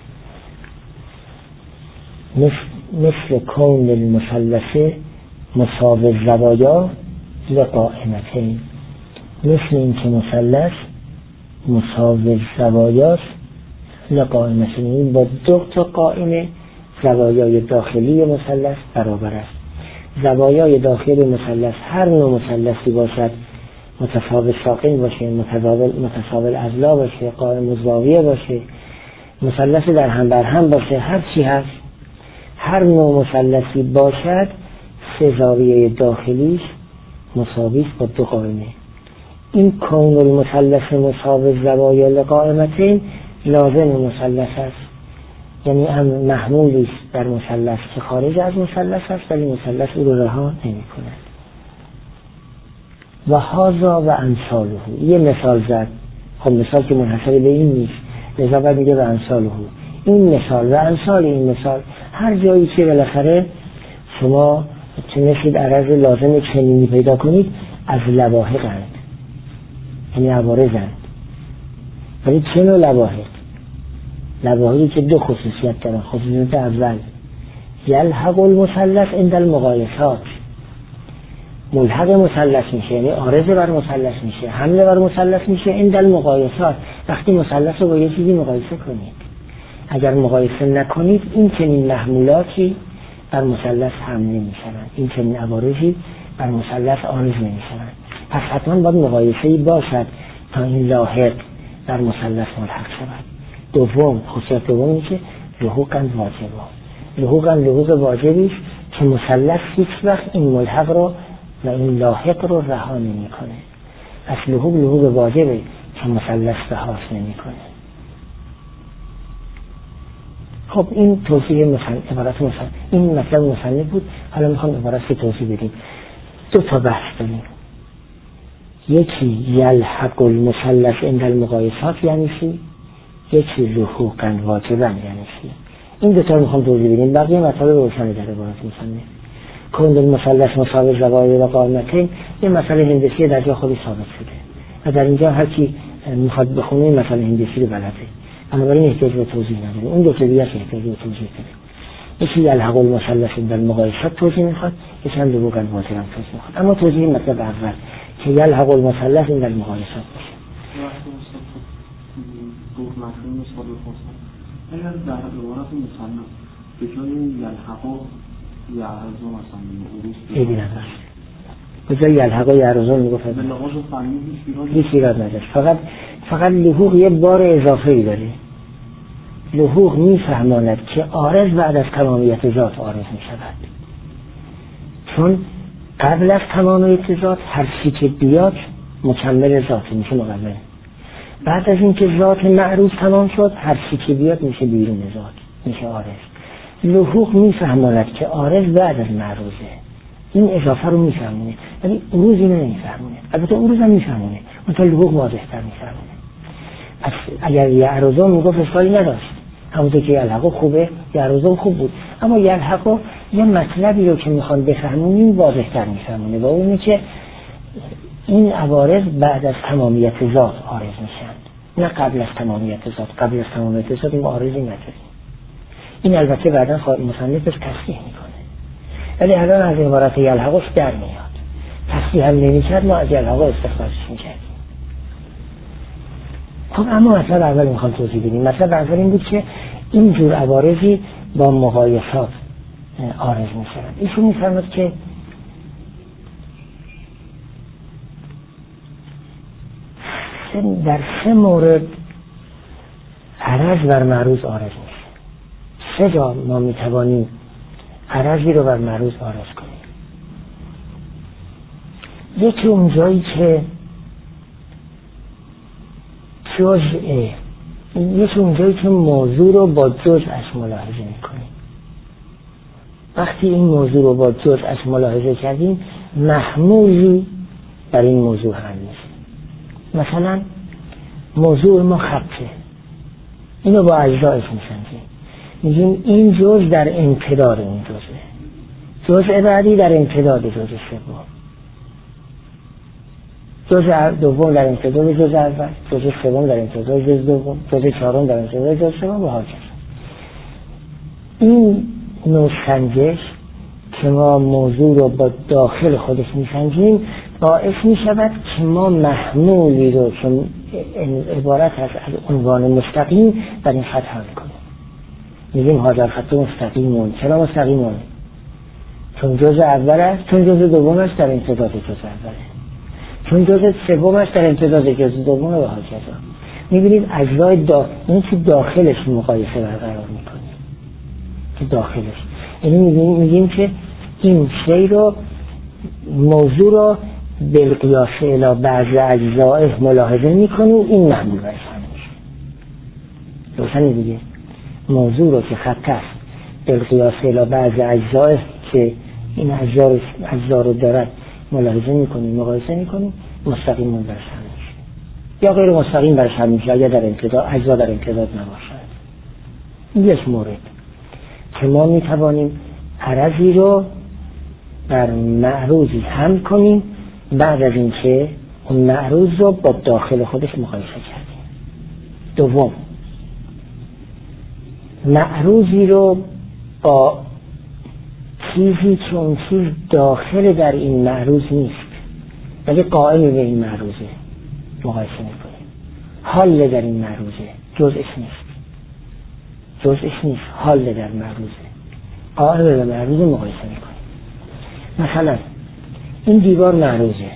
مثل, مثل کون المثلث مساوی الزوایا لقائمتین، مثل این که مثلث مساوی الزوایاست لقائمتین، با دو تا قائمه زوایای داخلی مثلث برابر است. زوایای داخلی مثلث هر نوع مثلثی باشد، متساوی ساقین باشه، متساوی متساوی اضلاع باشه، قائم زاویه باشه، مثلث در هم بر هم باشه، هر چی هست، هر نوع مثلثی باشد سه زاویه داخلیش مساوی است با دو قائمه. این کون المثلث مساوی الزوایا لقائمتین لازم مثلث است، یعنی هم محمولی است در مثلث که خارج از مثلث است ولی مثلث او رو رها نمی‌کند. و هازا و امثاله، یه مثال زد. خب مثال که منحصر به این نیست، لذا باید میگه و امثاله. این مثال و امثال این مثال هر جایی که بالاخره شما تونستید عرض لازم چنینی پیدا کنید از لواحقند، یعنی عوارضند. ولی چه نوع لواحق؟ لواحقی که دو خصوصیت دارن. خصوصیت اول یلحق المثلث عند المقایسات، ملحق مثلث میشه، یعنی عارض بر مثلث میشه، حمله بر مثلث میشه عند المقایسات، وقتی مثلث رو با یه چیزی مقایسه کنید. اگر مقایسه نکنید این چنین محمولاتی بر مثلث حمله نمیشوند، این چنین عوارضی بر مثلث عارض نمیشوند. پس حتما باید مقایسه‌ای باشد تا این لاحق در مثلث ملحق شود. دوم، خصوصیت دومی که لحوقاً واجبه، لحوقاً لحوق واجبی است که مثلث هیچ وقت این ملحق رو و این لاحق رو رها نمی‌کنه. پس لحوق لحوق واجبه که مثلث رهاش نمی‌کنه. خب این توضیح مصنف، عبارت مصنف، این مطلب مصنف بود. حالا میخوام عبارت که توضیح بدیم. دو تا بحث داریم. یکی یلحق المثلث عند المقایسات یعنی چی؟ یکی لحوقاً واجباً یعنی چی؟ این دو تا رو میخوام توضیح بدیم. بقیه مطالب روشن در عبارت مصنف. کون المثلث مساوی زوایای قائمتین یه مسئله هندسی در جا خودی ثابت شده و در اینجا هر کی میخواد بخونه این مسئله هندسی رو بلده، بنابراین احتیاج به توضیح نداره. اون دو تا دیگه احتیاج به توضیح داره. یکی یلحق المثلث در مقایسات توضیح میخواد، یکی هم لحوقاً واجباً توضیح میخواد. اما توضیح مطلب اول که یلحق المثلث در مقایسات باشه. اگر در عبارت مصنف به جای یلحق یعرض مثلا ایدی نداشت، به جای یلحق یعرض میگفت به لحاظ فنی هیچ ایراد نداشت، فقط فقط لحوق یه بار اضافه ای داره. لحوق میفهماند که عارض بعد از تمامیت ذات عارض میشود، چون قبل از تمامیت ذات هر چی که بیاد مکمل ذات میشه مقابل، بعد از اینکه ذات معروض تمام شد، هر چی که بیاد میشه بیرون ذات، میشه عارض. لحوق میفهماند که عارض بعد از معروضه، این اضافه رو میفهمونه، ولی عروض اینو نمیفهمونه. البته عروض هم میفهمونه، منتها لحوق واضح‌تر میفهمونه. پس اگر یعرضون میگفت اشکالی نداشت، همونطور که یلحقو خوبه، یعرضون خوب بود، اما یلحقو یه مطلبی رو که میخوان بفهمونیم واضح‌تر میفهمونه، و اونه که این عوارض بعد از تمامیت ذات عارض میشن، نه قبل از تمامیت ذات. قبل از تمامیت ذات این عارضی نداریم. این البته بعدا مصنفش تصحیح میکنه، ولی الان از عبارت یلحقوش در میاد. تصحیح هم نمیکرد، ما از یلحقو استخراجش میکردیم. خب اما مطلب اول میخوام توضیح بدیم. مطلب اول این بود که این جور عوارضی با مقایسات عارض میشن. ایشون میفرماد که در سه مورد عرض بر معروض عارض میشه. سه جا ما میتوانیم عرضی رو بر معروض عارض کنیم. یکی اون جایی که جزء، یکی اون جایی که موضوع رو با جزءش ملاحظه میکنیم. وقتی این موضوع رو با جزءش ملاحظه کردیم، محمولی بر این موضوع هم نیست. مثلا موضوع ما خطه، اینو با اجزایش میسنجیم، میگیم این جزء در امتداد این جزءه، جزء بعدی در امتداد جزء سوم، جزء دوم در امتداد جزء اول، جزء سوم در امتداد جزء دوم، جزء چهارم در امتداد جزء سوم و هاکذا. این نوع سنجش که ما موضوع رو با داخل خودش میسنجیم باعث می شود که ما محمولی رو که عبارت از عنوان مستقیم در این خط حل کنیم. میگیم هذا الخط مستقیمون. چرا مستقیمون؟ چون جزء اول است، چون جزء دومش در امتداد جزء اوله، چون جزء سومش در امتداد جزء دوم و هاکذا. میبینید اجزای دا... این که داخلش مقایسه برقرار میکنیم، که داخلش، یعنی میگیم میگیم که این شی رو، موضوع رو بالقیاس الی بعض اجزائه ملاحظه میکنیم، این محمول برش هم میشه. روشنی دیگه، موضوع رو که خط است بالقیاس الی بعض اجزائه که این اجزا رو دارد ملاحظه میکنیم، مقایسه میکنیم، مستقیم برش هم میشه، یا غیر مستقیم برش هم میشه اگر در امتداد اجزا در امتداد نباشد. این یک مورد که ما میتوانیم عرضی رو بر معروضی هم کنیم بعد از اینکه اون معروض رو با داخل خودش مقایسه کردیم. دوم، معروضی رو با چیزی که اون چیز داخل در این معروض نیست ولی قائم به این معروضه مقایسه میکنیم. حال در این معروضه، جزءش نیست، جزءش نیست، حال در معروضه، قائم به معروضه مقایسه میکنیم. مثلا این دیوار معروضه،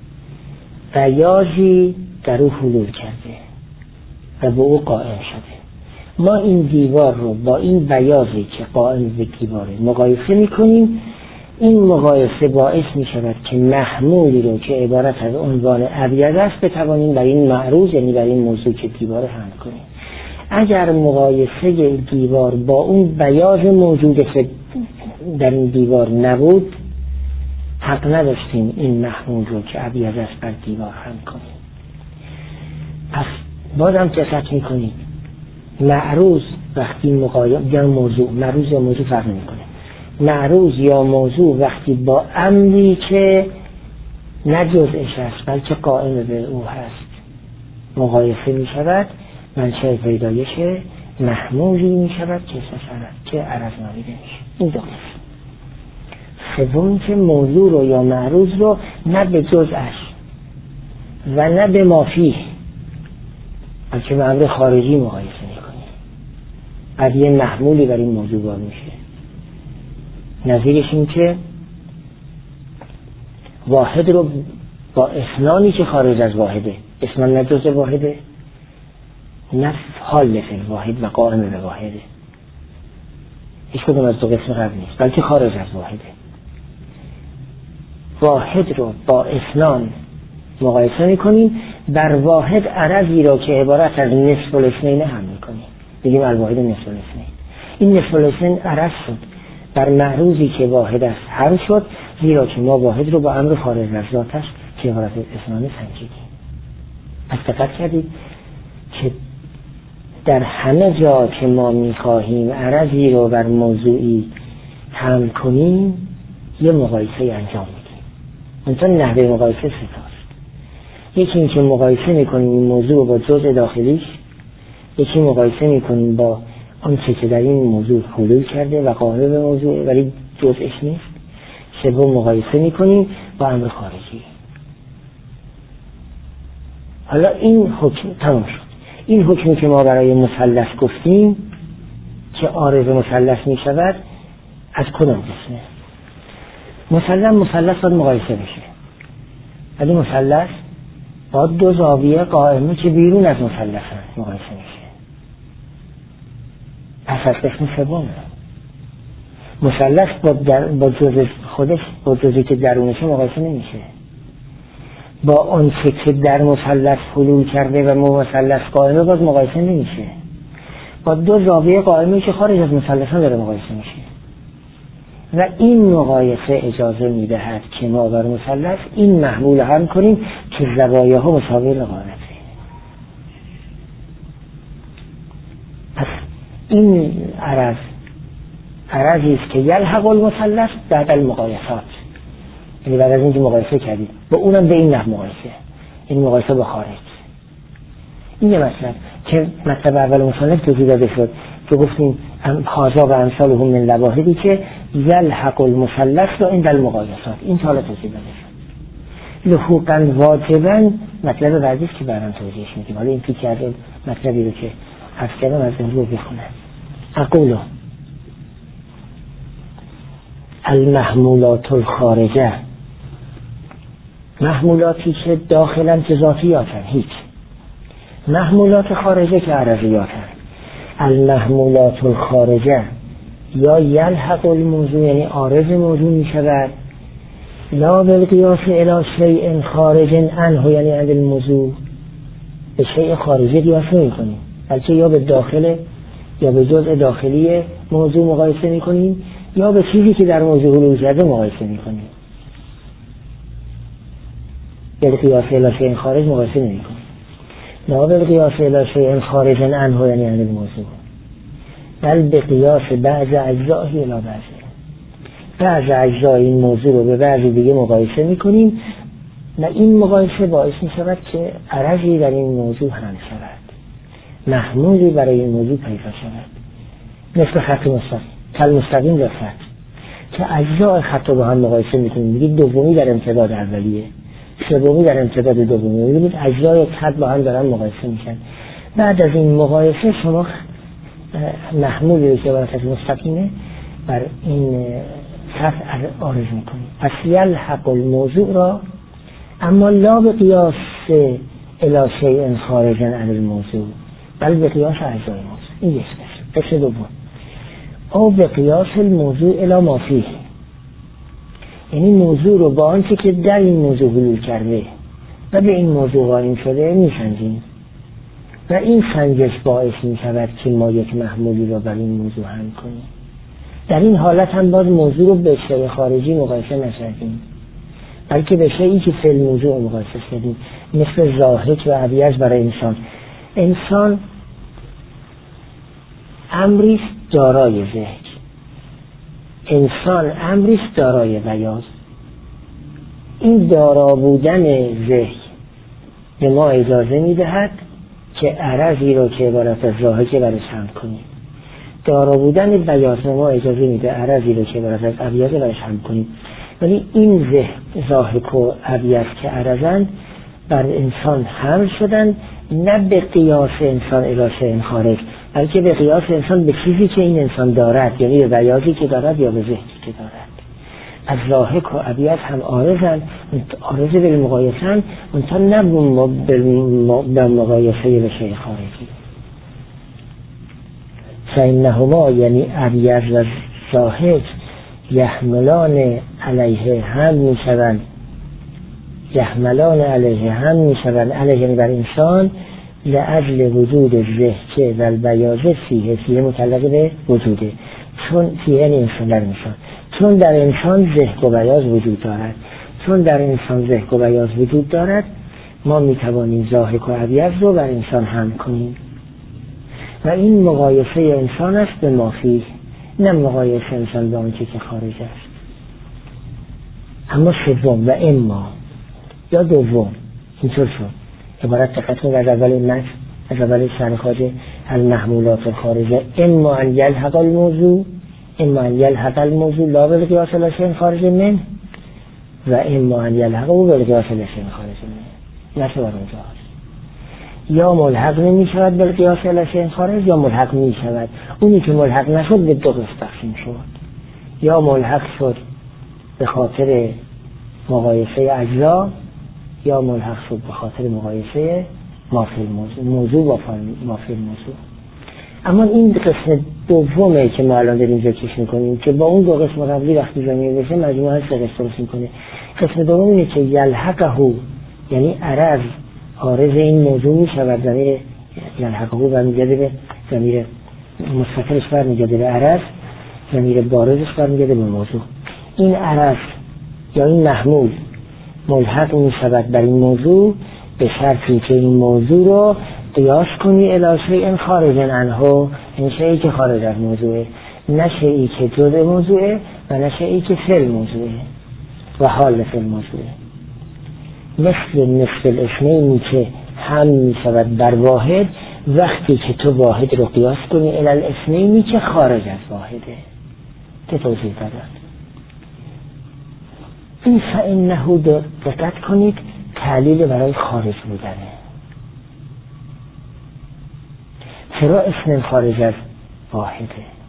بیازی در او حلول کرده و به او قائم شده. ما این دیوار رو با این بیازی که قائم به دیواره مقایسه میکنیم. این مقایسه باعث میشود که محمولی رو که عبارت از عنوان ابیض است بتوانیم بر این معروض، یعنی بر این موضوع که دیواره حمل کنیم. اگر مقایسه دیوار با اون بیاض موجود در این دیوار نبود، حق نداشتیم این محمول رو که ابیض است بر دیوار حمل کنیم. پس بازم دقت میکنید، معروض وقتی مقایسه یا موضوع، معروض یا موضوع فرق نمیکنه، معروض یا موضوع وقتی با امری که نه جزءش است بلکه قائم به او هست مقایسه می شود، منشأ پیدایش محمولی می شود که سسرد که عرض نامیده میشه. این دو قسم. سوم که موضوع رو یا معروض رو نه به جزءش و نه به مافیه بلکه به امر خارجی مقایسه می کنیم، بعد یه محمولی بر این موضوع بار میشه. نظیرش این که واحد رو با اثنانی که خارج از واحده، اثنان نه جزء واحده نه حال فی الواحد و قائم به واحده، هیچ کدوم از دو قسم قبل نیست بلکه خارج از واحده. واحد رو با اثنان مقایسه میکنیم، بر واحد عرضی را که عبارت از نصف الاثنین هم میکنیم، بگیم الواحد نصف الاثنین. این نصف الاثنین عرض شد بر معروضی که واحد است هم شد، زیرا که ما واحد رو با امر خارج از ذاتش که عبارت از اثنان سنجیدیم. پس دقت کردید که در همه جا که ما میخواهیم عرضی رو بر موضوعی حمل کنیم یه مقایسه انجام میدیم. منتها نحوه مقایسه ستاست. یکی این که مقایسه میکنیم این موضوع با جزء داخلیش، یکی مقایسه میکنیم با آنچه که در این موضوع حلول کرده و قائل به موضوع ولی جزءش نیست، سوم مقایسه میکنیم با امر خارجی. حالا این حکم تمام شد. این حکمی که ما برای مثلث گفتیم که عارض مثلث می شود از کدام قسمه؟ مثلث مثلث باید مقایسه بشه، ولی مثلث با دو زاویه قائمه که بیرون از مثلث هست مقایسه میشه. پس از قسم سوم مثلث با, در با جزء خودش با جزئی که درونشه مقایسه نمیشه، با آنچه که در مثلث حلول کرده و ما مثلث قائمه باز مقایسه نمیشه. با دو زاویه قائمه که خارج از مثلث ها داره مقایسه میشه و این مقایسه اجازه میدهد که ما بر مثلث این محمول هم کنیم که زوایاها مساوی قائمته. پس این عرض عرضی است که یلحق المثلث بعد المقایسات، یعنی بعد از اینکه مقایسه کردید با اونم به این نحو مقایسه، این مقایسه با خارج. این یه مطلب که مطلب اول مثلث توضیح داده شد که گفتیم هذا و امثاله من لواحدی که یلحق المثلث را عند المقایسات. این حالا توضیح داده شد. لحوقا واجبا مطلب بعدی است که برام توضیحش میدیم. حالا این که کرده مطلبی رو که حذف کردم از این رو بخونم. اقول المحمولات الخارجه، محمولاتی که داخلا که ذاتیاتن، هیچ محمولات خارجه که عرضیاتن. المحمولات الخارجه یا یلحق الموضوع یعنی عارض موضوع می شود، لا بالقیاس الی شیء خارج عنه یعنی عند الموضوع، به شیء خارجی قیاس نمی کنیم بلکه یا به داخل یا به جزء داخلی موضوع مقایسه می کنیم یا به چیزی که در موضوع حلول کرده مقایسه می کنیم. بالقیاس الی شیء خارج مقایسه نمی کنیم. لا بالقیاس الی شیء خارج عنه یعنی عند الموضوع، بل به قیاس بعض اجزایی الی بعض، بعض اجزای این موضوع رو به بعضی دیگه مقایسه میکنیم و این مقایسه باعث میشود که عرضی در این موضوع هم شود، محمولی برای این موضوع پیدا شود. مثل خط مستقیم، کل مستقیم در خط که اجزای خط رو با هم مقایسه میکنیم، میگید دومی در امتداد اولیه، سومی در امتداد دومی، میگید اجزای خط با هم دارن مقایسه میشن. بعد از این مقایسه شما محمولی که عبارت از مستقیمه بر این خط عارض میکنید. پس یلحق الموضوع را اما لا به قیاس الی شیء خارج عن الموضوع بل به قیاس اجزای موضوع. این یک قسم. قسم دوم او به قیاس الموضوع الی ما فیه، یعنی موضوع رو با آنچه که در این موضوع حلول کرده و به این موضوع قائم شده میسنجیم و این سنجش باعث می شود که ما یک محمولی رو بر این موضوع حمل کنیم. در این حالت هم باز موضوع رو به شیء خارجی مقایسه نکردیم بلکه به شیئی که فی الموضوع مقایسه کردیم، مثل ضاحک و ابیض برای انسان. انسان امریست دارای ضحک، انسان امریست دارای بیاض. این دارا بودن ضحک به ما اجازه می دهد که عرضی رو که عبارت از ضاحک برش حمل کنیم. دارا بودن بیاض به ما اجازه میده عرضی رو که عبارت از ابیض برش حمل کنیم. ولی این ضاحک و ابیض که عرضند بر انسان حمل شدن نه به قیاس انسان الی شیء خارج بلکه به قیاس انسان به چیزی که این انسان دارد، یعنی به بیاضی که دارد یا به ضحکی که دارد. از ضاحک و ابیض هم عارضن، عارض به مقایسه منتها نه به مقایسه به شیء خارجی. فإنهما یعنی ابیض و ضاحک یحملان علیه هم می شوند یحملان علیه هم می شود علیه بر انسان لعجل وجود زه که و البیاضه فیه فیه متعلق به وجوده چون فیه یعنی انسان در انسان چون در انسان زه و بیاض وجود دارد چون در انسان زه و بیاض وجود دارد ما می توانیم ضاحک و ابیض رو بر انسان هم کنیم و این مقایسه انسان است به مافیه نه مقایسه انسان به آنچه که خارج است. اما سوم و اما یا دوم اینطور شد عبارت دقت کنید از اول متن از اول سرخاجه المحمولات خارجه اما ان یلحق الموضوع اما ان یلحق الموضوع لا بالقیاس الاشیاء خارج من و اما ان یلحق او بالقیاس الاشیاء خارج من نشه بر اونجا یا ملحق نمی شود بالقیاس الاشیاء خارج یا ملحق می شود. اونی که ملحق نشد به دو قسم تقسیم شد یا ملحق شد به خاطر مقایسه اجزا یا ملحق شد به خاطر مقایسه مافیل موضوع موضوع با مافیل موضوع. اما این قسم دومه که ما الان داریم ذکرش میکنیم که با اون دو قسم قبلی وقتی زمینه بشه مجموعه سه قسم درست میکنه. قسم دوم اینه که یلحقه یعنی عرض عارض این موضوع میشود ضمیر یلحقه برمیگرده به ضمیر مستترش برمیگرده به عرض ضمیر بارزش برمیگرده به موضوع. این عرض یا این محمول ملحق می شود بر این موضوع به شرطی که این موضوع رو قیاس کنی الی شیء خارج عنه این شیئی که خارج از موضوعه نه شیئی که جزء موضوعه و نه شیئی که فعل موضوعه و حال فعل موضوعه مثل مثل الاثنینی که هم می شود بر واحد وقتی که تو واحد رو قیاس کنی الی الاثنینی که خارج از واحده که توضیح دادم. این فإنه دقت کنید تعلیل برای خارج بودنه. چرا اسم خارج از واحده؟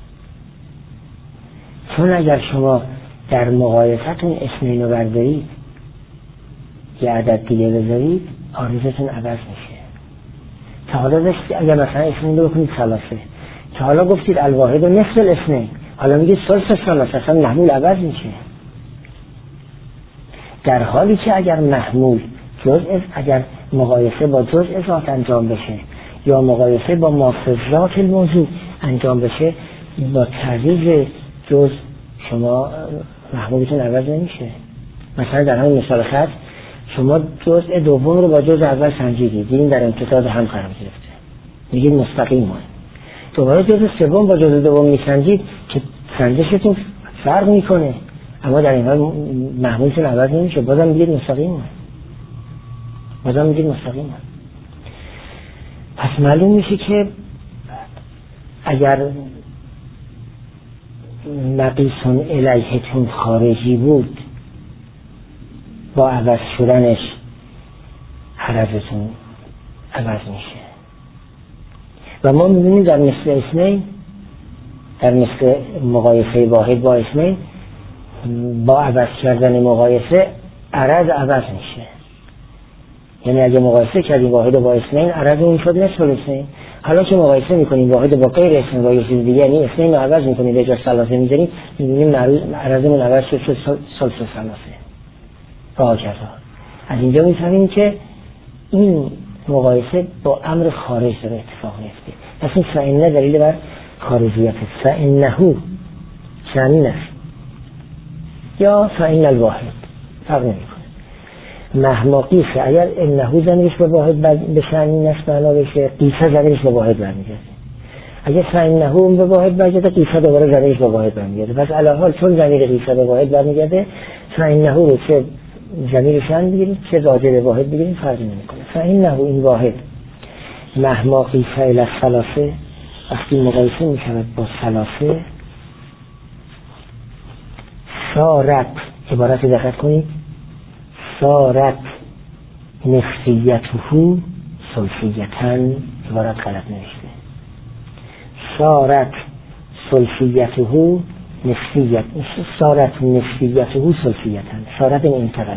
چون اگر شما در مقایستون اسمین رو بردارید یه عدد دیگه بذارید عارضتون عوض میشه. تا حالا داشتید اگر مثلا اسمین رو بکنید ثلاثه تا حالا گفتید الواحد و نصف الاسمین حالا میگید ثلث ثلاثه اصلا محمول عوض میشه. در حالی که اگر محمول جزء اگر مقایسه با جزء ذات انجام بشه یا مقایسه با مافوق الموضوع انجام بشه با تعویض جزء شما محمولتون عوض نمیشه. مثلا در همون مثال خط شما جزء دوم رو با جزء اول سنجیدید دیدین در امتداد هم قرار گرفته میگید مستقیم ما دوباره جزء سوم با جزء دوم میسنجید که سنجشتون فرق میکنه اما در این حال محمولتون عوض نمیشه بازم میگید مستقیم بازم میگید مستقیم. پس معلوم میشه که اگر نقیصون الیهتون خارجی بود با عوض شدنش عرضتون عوض میشه و ما میبینیم در مثل اسمین در مثل مقایسه واحد با اسمین با عوض کردن مقایسه عرض عوض میشه. یعنی اگه مقایسه کردیم واحد با اسمین عرض اون شد نصف الاسمین. حالا که مقایسه میکنیم واحد با غیر اسمین با یه چیز دیگه یعنی اسمین رو عوض میکنیم به جای ثلاثه میذاریم میبینیم عرضمون عوض شد شد ثلث ثلاثه و هکذا. از اینجا میفهمیم که این مقایسه با امر خارج داره اتفاق میفته. پس این فإنه دلیل بر خارجیت فإنه شامل است یا فإن الواحد فرق نمیکنه. مهما قیسه اگر انه زنیش به واحد به شامل است معنا بشه قیسه زنیش به واحد برمیگرده. اگر فإنه اون به واحد برگرده قیسه دوباره زنیش به واحد برمیگرده. پس علی حال چون زمیر قیسه به واحد برمیگرده فإنه رو چه زمیر شان بگیرید چه راجع به واحد بگیرید فرق نمیکنه. فإنه این واحد مهما قیسه الی ثلاثه وقتی مقایسه میشود با ثلاثه صارت عبارت دقت کنید صارت نصفیته ثلثیتن عبارت غلط نوشته صارت ثلثیته نصفیت صارت نصفیته ثلثیتن صارت انتقالت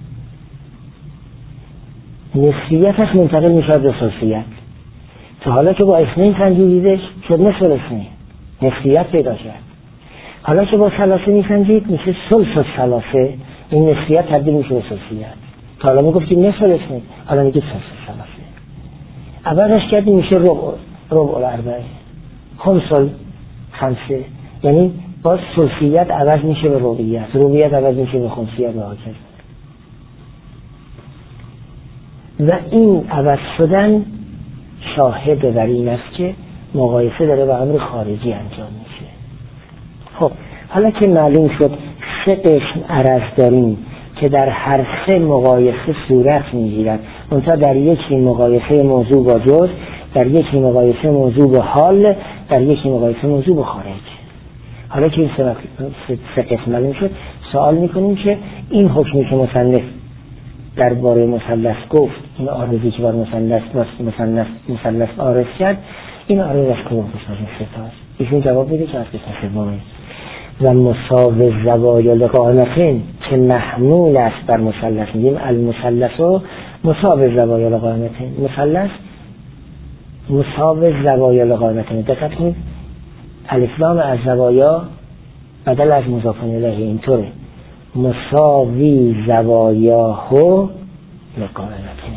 نصفیتش منتقل میشود به ثلثیت. تا حالا که با اثنین سنجیدیدش شد نصف الاثنین نصفیت پیدا کرد. حالا که با ثلاثه میسنجید میشه ثلث الثلاثه این نصفیت تبدیل میشه به ثلثیت. تا حالا میگفتیم نصف اسم، حالا میگه سلس ثلاثه. عوضش کردیم میشه ربع ربع الاربعه، خمس خمسه، یعنی باز ثلثیت عوض میشه به ربعیت، ربعیت عوض میشه به خمسیت و هاکذا. و این عوض شدن شاهد بر این است که مقایسه داره با امر خارجی انجام میشه. خب حالا که معلوم شد سه قسم عرض داریم که در هر سه مقایسه صورت میگیرد، منتها در یکی مقایسه موضوع با جز، در یکی مقایسه موضوع با حال، در یکی مقایسه موضوع با خارج. حالا که این سه قسم معلوم شد، سوال میکنیم که این حکمی که مصنف درباره مثلث گفت، این عارضی که بر مثلث مثلث مثلث عارض کرد، این عارض از کدوم قسم از این سه تاست؟ ایشون جواب میده که از قسم سومه. و مساو زوایای القائمتین که محمول است بر مثلث، میگیم المثلث و مساو زوایای القائمتین، مثلث مساو زوایای القائمتین. دقت کنید الف لام از زوایا بدل از مضاف الیه اینطوره، مساوی زوایاه لقائمتین.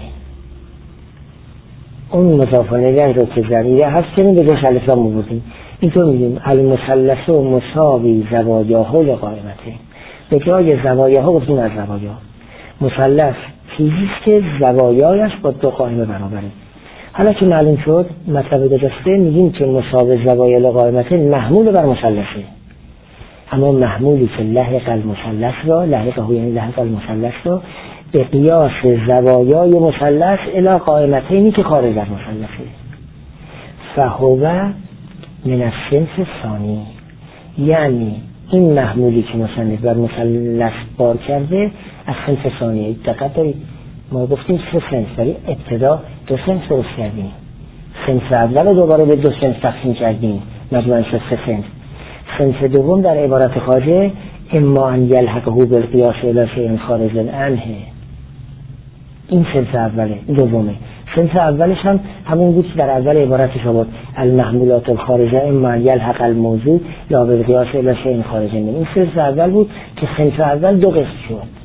اون مضاف الیه رو که ضمیره هست کنیم به جاش الف لام آوردیم، اینطور میگیم المثلث مساوی زوایاه لقائمتین. به جای زوایاه گفتیم از زوایا. مثلث چیزی که زوایایش با دو قائمه برابره. حالا که معلوم شد مطلب درسته، میگیم که مساوی زوایای لقائمتین محمول بر مثلثه، اما محمولی که لحق المثلث را، لحق یعنی لحق المثلث را به قیاس زوایای مثلث الی قائمتینی که خارج از مثلثه، فهو من الصنف ثانی. یعنی این محمولی که مصنف بر مثلث بار کرده از صنف ثانیه. دقت دارید ما گفتیم سه صنف، ولی ابتدا دو صنف درست کردیم، صنف اول دوباره به دو صنف تقسیم کردیم، مجموعاً شد سه صنف. صنف دوم در عبارت خارجه اما ان یلحقه بالقیاس الی شیء خارج عنه، این صنف اوله، دومه. صنف اولش هم همون بود که در اول عبارتش بود المحمولات الخارجه اما ان یلحق الموضوع لا بالقیاس الی شیء خارج عنه. این صنف اول بود که صنف اول دو قسم شد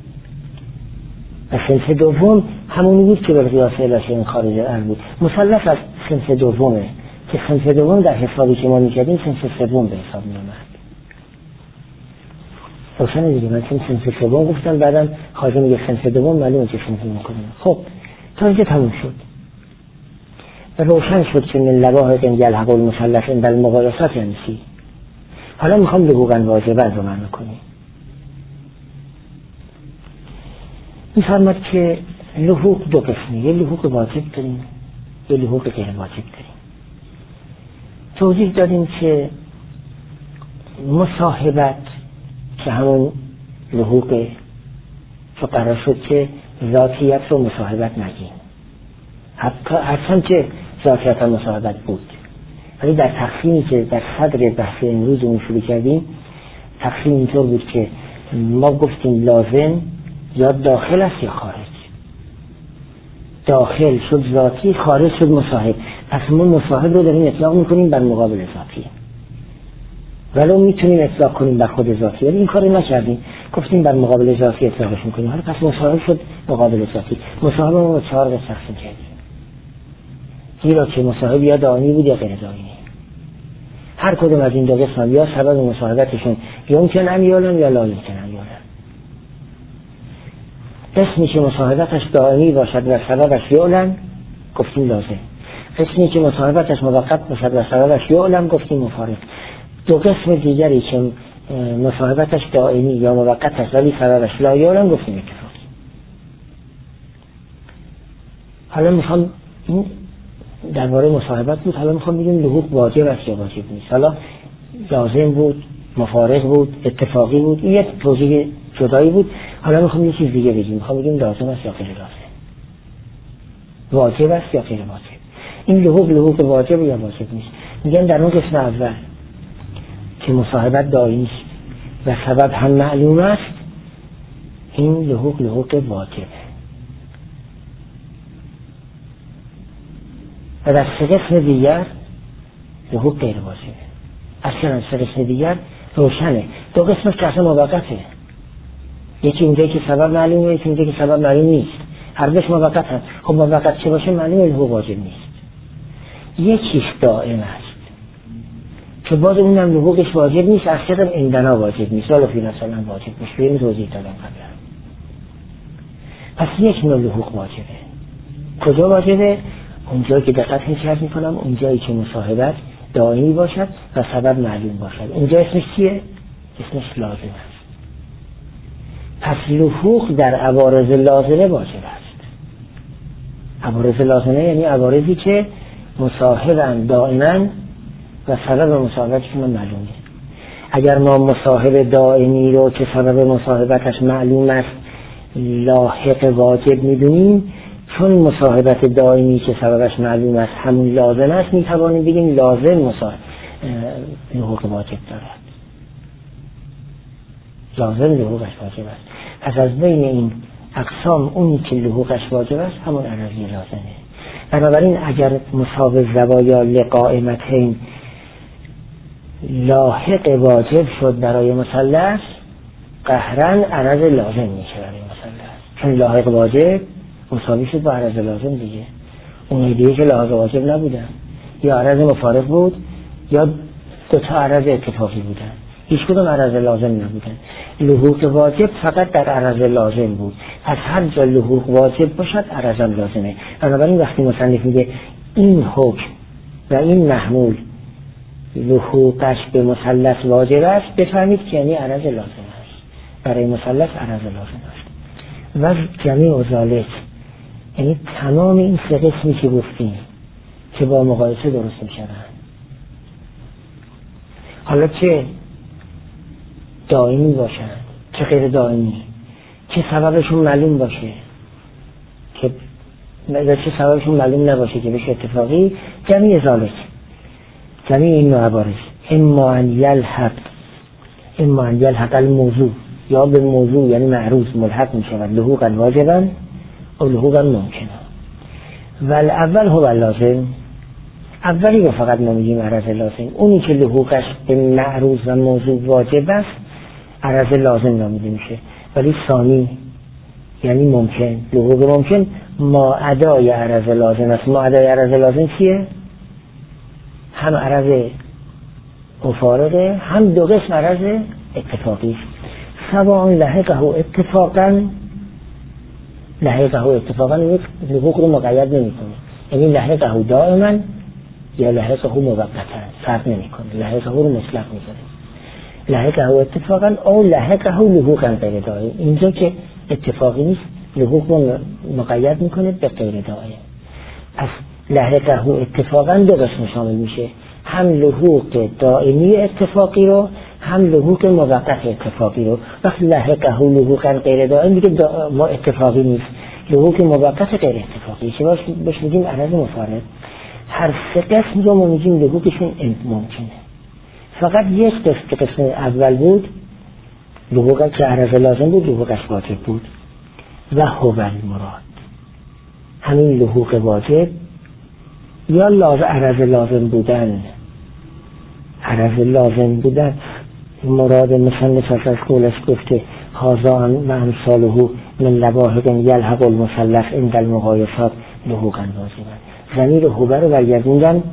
و صنف دوم همون بود که بالقیاس الی شیء خارج عنه بود. مثلث از صنف دومه که صنف دوم در حسابی که ما می‌کردیم صنف سوم به حساب می‌آمد. روشن دیگه، من صنف سوم گفتم، بعدم خواجه میگه صنف دوم، معلومه که صنف می‌کنه. خب تا اینجا تموم شد و روشن شد که من لواحق یلحق المثلث عند المقایسات یعنی چی. حالا میخوام لحوقاً واجبه رو معنی کنیم. می‌فرماد که لحوق دو قسمه، یه لحوق واجب داریم، یه لحوق غیر واجب داریم. توضیح دادیم که مصاحبت که همون لحوق تو قرار شد که ذاتیت رو مصاحبت نگیم، حتی که ذاتیت رو مصاحبت بود، ولی در تقسیمی که در صدر بحث امروز شروع کردیم تقسیم اینطور بود که ما گفتیم لازم یا داخل است یا خارج. داخل شد ذاتی، خارج شد مصاحب. پس ما مصاحب رو داریم اطلاق میکنیم بر مقابل ذاتی، ولو میتونیم اطلاق کنیم بر خود ذاتی، ولی این کار نکردیم، گفتیم بر مقابل ذاتی اطلاقش میکنیم. حالا پس مصاحب شد مقابل ذاتی. مصاحب رو چهار قسم تقسیم کردیم، زیرا که مصاحب یا دائمی بود یا غیر دائمی. هر کدوم از این دو قسم یا سبب مصاحبتشون یمکن ان یعلم یا لا یمکن ان یعلم. قسمی که مصاحبتش دائمی باشد و سببش یعلم گفتیم لازم، قسمی که مصاحبتش موقت باشد و سببش یعلم گفتیم مفارق. دو قسم دیگری که مصاحبتش دائمی یا موقت است ولی سببش لا یعلم گفتیم اتفاقی. حالا میخوام این درباره مصاحبت بود، حالا میخوام بگیم لحوق واجب است یا واجب نیست. حالا لازم بود، مفارق بود، اتفاقی بود، این یک توضیح جدایی بود. حالا میخوام یه چیز دیگه بگیم، میخوام بگیم لازم است یا غیر لازم، واجب است یا غیر واجب. این لحوق لحوق واجب یا واجب نیست. میگن در اون قسم اول که مصاحبت دائمی و سبب هم معلوم است، این لحوق لحوق واجبه. و در سه قسم دیگر لحوق غیر واجبه. اصلا سه قسم دیگر روشنه. دو قسمش که اصلا موقته، یکی اونجایی که سبب معلومه، یکی اونجایی که سبب معلوم نیست. هر دوش موقت هست. خب موقت چه باشه معلومه لحوق واجب نیست. یکیش دائم است که باز اونم لحوقش واجب نیست، اصلا اندنا واجب نیست، ولی فی مثلا واجب نیست. این توضیح دادم قبلا. پس یک نوع لحوق واجبه. کجا واجبه؟ اونجایی که دقت حساب میکنم، اونجایی که مصاحبت دائمی باشد و سبب معلوم باشد. اونجا اسمش چیه؟ اسمش لازم است. پس لحوق در عوارض لازمه واجب است. عوارض لازمه یعنی عوارضی که مصاحبن دائما و سبب مصاحبتشون معلومه. اگر ما مصاحب دائمی رو که سبب مصاحبتش معلوم است لاحق واجب میدونیم، چون مصاحبت دائمی که سببش معلوم است همون لازم است، میتوانیم بگیم لازم مصاحب لحوق واجب دارد. لازم لحوقش واجب است. پس از بین این اقسام اونی که لحوقش واجب است همون عرضی لازمه. بنابراین اگر مصاحب زوایا لقائمتین لاحق واجب شد برای مثلث، قهرن عرض لازم میشه برای مثلث، چون لاحق واجب مساوی شد با عرض لازم دیگه. اون دیگه که لاحق واجب نبودن، یا عرض مفارق بود یا دو تا عرض اتفاقی بودن، هیچ کدوم عرض لازم نبودن. لحوق واجب فقط در عرض لازم بود. پس هر جا لحوق واجب باشد عرضم لازمه. بنابراین وقتی مصنف میگه این حکم و این محمول لحوقش به مثلث واجب است، بفهمید که یعنی عرض لازم است. برای مثلث عرض لازم است. و جمیع ذالک یعنی تمام این سه قسمی که گفتیم که با مقایسه درست میشن، حالا چه دائمی باشن چه غیر دائمی، چه سببشون معلوم باشه که چه سببشون معلوم نباشه که بشه اتفاقی، جمیع ذالک جمیع این نوع عبارت اما ان یلحق اما ان یلحق الموضوع، یا به موضوع یعنی معروض ملحق می شود لحوقا واجبا او لحوقا ممکنه. و الاول هو لازم، اولی رو فقط ما میگیم عرض لازم. اونی که لحوقش به معروض و موضوع واجب است عرض لازم نامیده میشه. ولی ثانی یعنی ممکن، لحوق ممکن ما ادای عرض لازم است. ما ادای عرض لازم چیه؟ هم عرض مفارقه هم دو قسم عرض اتفاقی. سواء لحقه اتفاقا لحقه اتفاقا لحوق رو مقید نمی کنه، یعنی لحقه دائما یا لحقه موقتا فرق نمی کنه، لحقه رو مطلق می کنه. لحقه اتفاقا او لحقه لحوقا غیر دائم، اینجا که اتفاقی نیست لحوق رو مقید می کنه به غیر دائم. پس لحقه اتفاقا دو قسم شامل میشه، هم لحوق دائمی اتفاقی رو هم لحوق موقت اتفاقی رو. وقتی لحقه لحوقا غیر دائم دیگه ما اتفاقی نیست، لحوق موقت غیر اتفاقی چه باش بهش میگیم عرض مفارق. هر سه قسم رو ما میگیم لحوقشون ممکنه. فقط یک قسم قسم اول بود لحوق که عرض لازم بود لحوقش واجب بود و هو المراد، همین لحوق واجب یا لازم عرض لازم بودن عرض لازم بودن مراد مصنف از قولش گفته هازا و امثاله من لواحق یلحق المثلث عند المقایسات لحوقا واجبا. ضمیر هو رو برگردوندن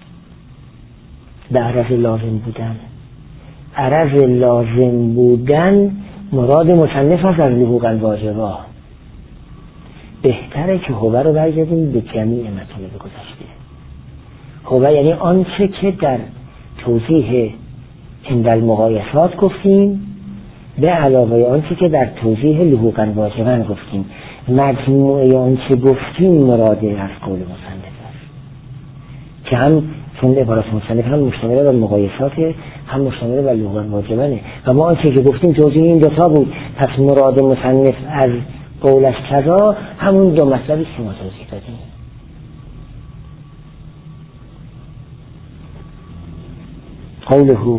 به عرض لازم بودن. عرض لازم بودن مراد مصنف از لحوقا واجبا. بهتره که هو رو برگردیم به جمیع مطالب گذشته. هو یعنی آنچه که در توضیح عند المقایسات گفتیم به علاوه آنچه که در توضیح لحوقا واجبا گفتیم. مجموعه آنچه گفتیم مراد از قول مصنف است که هم چون عبارت مصنف هم مشتمل بر مقایسات هم مشتمل بر لحوقا واجبانه و ما آنچه که گفتیم توضیح این دوتا بود. پس مراد مصنف از قولش کذا همون دو مطلبی که ما توضیح دادیم. قوله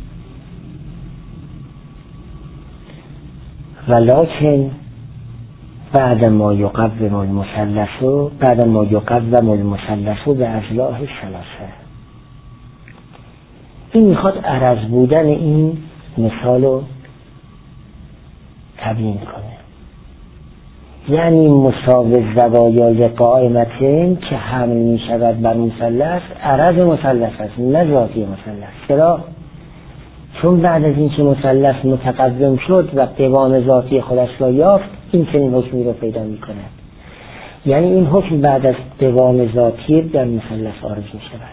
ولكن بعد ما يقوم المثلث بعد ما يقوم المثلث به اضلاع ثلاثه. این میخواد عرض بودن این مثال رو تبیین کنه. یعنی مساوی زوایای قائمتین که حمل می شود بر مثلث عرض مثلث است، نه ذاتی مثلث. چرا؟ چون بعد از اینکه مثلث متقدم شد و قوام ذاتی خودش را یافت، این چنین حکمی را پیدا می کند. یعنی این حکم بعد از قوام ذاتی در مثلث عارض می شود.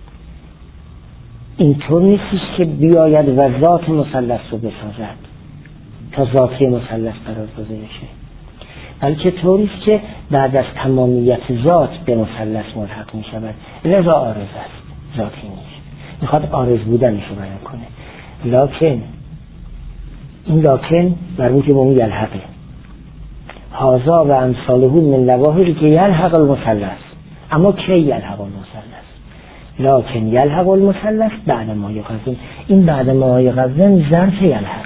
اینطور نیستش که بیاید و ذات مثلث رو بسازد تا ذاتی مثلث قرار داده بشه، بلکه طوریست که بعد از تمامیت ذات به مثلث ملحق می شود. لذا عارض است، ذاتی نیست. میخواد عارض بودنش رو بیان کنه. لکن این لکن مربوط به اون یلحقه. هذا و امثاله من لواهری که یلحق المثلث. اما کی یلحق المثلث؟ لکن یلحق المثلث بعد ما یقدم. این بعد ما یقدم ظرف یلحق،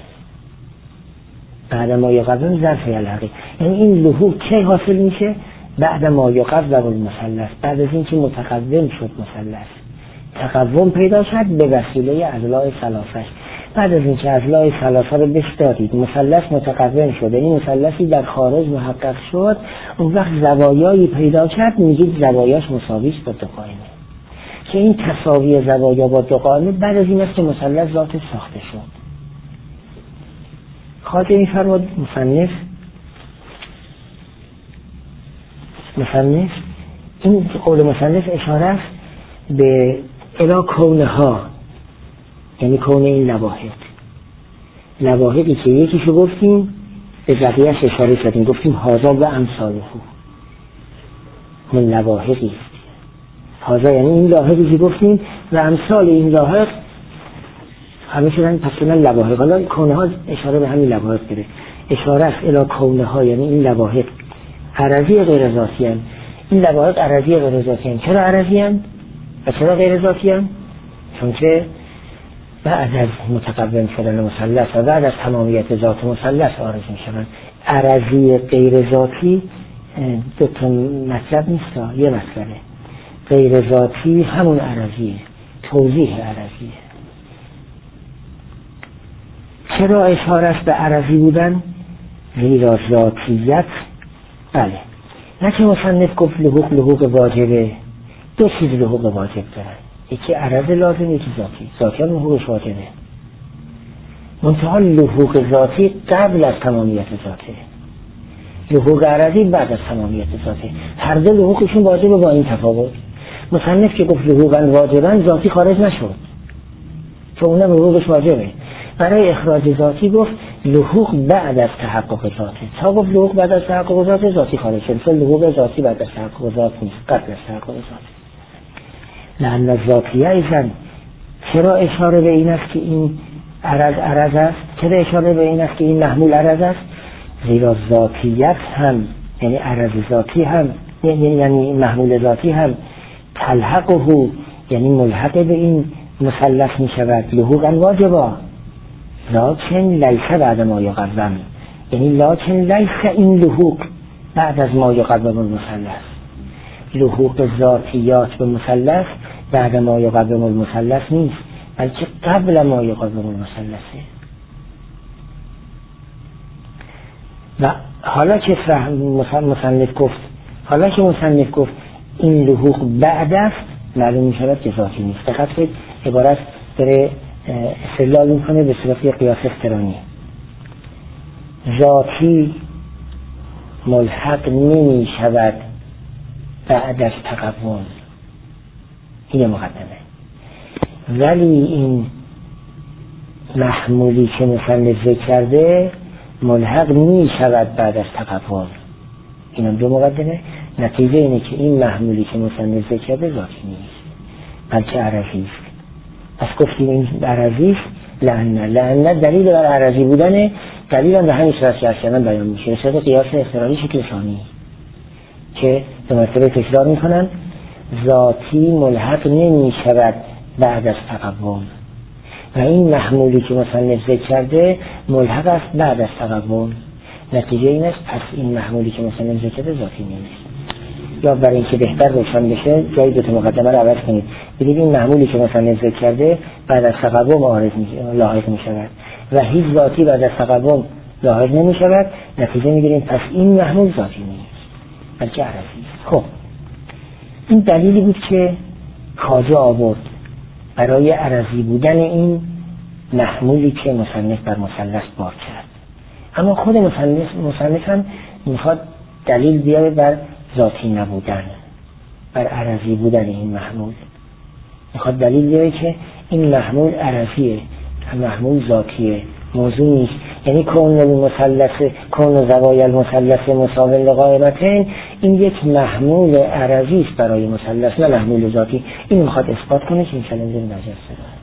بعد ما یقدم ظرف یلحقی. یعنی این لحوق کی حاصل میشه؟ بعد ما یقدم المثلث، بعد از اینکه متقدم شد مثلث، تقوم پیدا شد به وسیله اضلاع ثلاثه. بعد از اینکه اضلاع ثلاثه رو بشدادید، مثلث متقدم شد، یعنی مثلثی در خارج محقق شد، اون وقت زوایایی پیدا کرد، میگید زوایاش مساوی است با دو قائمه. که این تساوی زوایا با دو قائمه بعد از این است که مثلث ذات ساخته شد. خواهد می‌فرماد مصنف مصنف این قول مصنف اشاره است به الی کونها، یعنی کون این لواحق. لواحقی که یکیشو گفتیم به بقیه‌اش اشاره کردیم، گفتیم هذا و امثاله من لواحقی است. هذا یعنی این لاحقی که گفتیم و امثال این لاحق همه شدن پس کنن لواحق. حالا کونها اشاره به همین لواحق داره. اشاره است الی کونها، یعنی این لواحق عرضی غیر ذاتی هستند. این لواحق عرضی غیر ذاتی هستند. چرا عرضی هستند و چرا غیر ذاتی هستند؟ چون که بعد از متقدم شدن مثلث و بعد از تمامیت ذات مثلث عارض می شوند. عرضی غیر ذاتی دو تا مطلب نیست، یه مسئله. غیر ذاتی همون عرضیه، توضیح عرضیه. چرا اشاره است به عرضی بودن؟ زیرا ذاتیت، بله، نه که مصنف گفت لحوق لحوق واجبه. دو چیز لحوق واجب دارن، یکی عرض لازم، یکی ذاتی. ذاتی هم لحوقش واجبه، منتها لحوق ذاتی قبل از تمامیت ذاته، لحوق عرضی بعد از تمامیت ذاته. هر دو لحوقشون واجبه با این تفاوت. مصنف که گفت لحوقا واجبن، ذاتی خارج نشد چون اونم لحوقش واجبه. برای اخراج ذاتی گفت لحوق بعد از تحقق ذاته. تا گفت لحوق بعد از تحقق ذاته، ذاتی خارج شد. مثل لحوق ذاتی بعد از تحقق ذات نیست، قبل از تحقق ذاته. لأن ذاتیه ایزن. چرا اشاره به این است که این عرض عرض است؟ چرا اشاره به این است که این محمول عرض است؟ زیرا ذاتیت هم، یعنی عرض ذاتی هم، یعنی محمول ذاتی هم تلحقه، یعنی ملحق به این مثلث می شود لحوقا واجبا، لکن لیس بعد ما یقدم، یعنی لکن لیس این لحوق بعد از ما یقدم المثلث. لحوق ذاتیات به مثلث بعد ما یقدم المثلث نیست، بلکه قبل ما یقدم المثلثه. و حالا که مصنف گفت حالا که مصنف گفت این لحوق بعد است، معلوم می شود که ذاتی نیست. فقط که عبارت داره استدلال میکنه به صورت قیاس اقترانی. ذاتی ملحق نمی شود بعد از تقوم، این مقدمه. ولی این محمولی که مصنف ذکر کرده ملحق می شود بعد از تقوم، این دو مقدمه. نتیجه اینه که این محمولی که مصنف ذکر کرده ذاتی نیست، بلکه عرضی است. پس گفتیم این عرضی است. لعنه لعنه دلیل بر عرضی بودن، دلیل هم به همین صورت که اصلا بیان میشه، صورت قیاس اخترالی شکل ثانی که به مرتبه تکرار میکنن. ذاتی ملحق نمی شود بعد از تقوم و این محمولی که مصنف ذکر کرده ملحق است بعد از تقوم. نتیجه این است پس این محمولی که مصنف ذکر کرده ذاتی نیست. یا برای اینکه بهتر روشن بشه جای دو تا مقدمه رو عوض کنید، بگید این محمولی که مصنف ذکر کرده بعد از تقوم عارض لاحق می شود و هیچ ذاتی بعد از تقوم ظاهر نمی شود، نتیجه می گیریم پس این محمول ذاتی نیست بلکه عرضی است. خب این دلیلی بود که کاظی آورد برای عرضی بودن این محمولی که مصنف بر مثلث بار کرد. اما خود مصنف مصنف هم میخواد دلیل بیاره بر ذاتی نبودن، بر عرضی بودن این محمول. میخواد دلیل بیاره که این محمول عرضیه، محمول ذاتیه، موضوع نیست. یعنی کون المثلث کون زوایای المثلث مساوی لقائمتین، این یک محمول عرضی است برای مثلث، نه محمول ذاتی. این میخواد اثبات کنه که این کلمه مجاز است.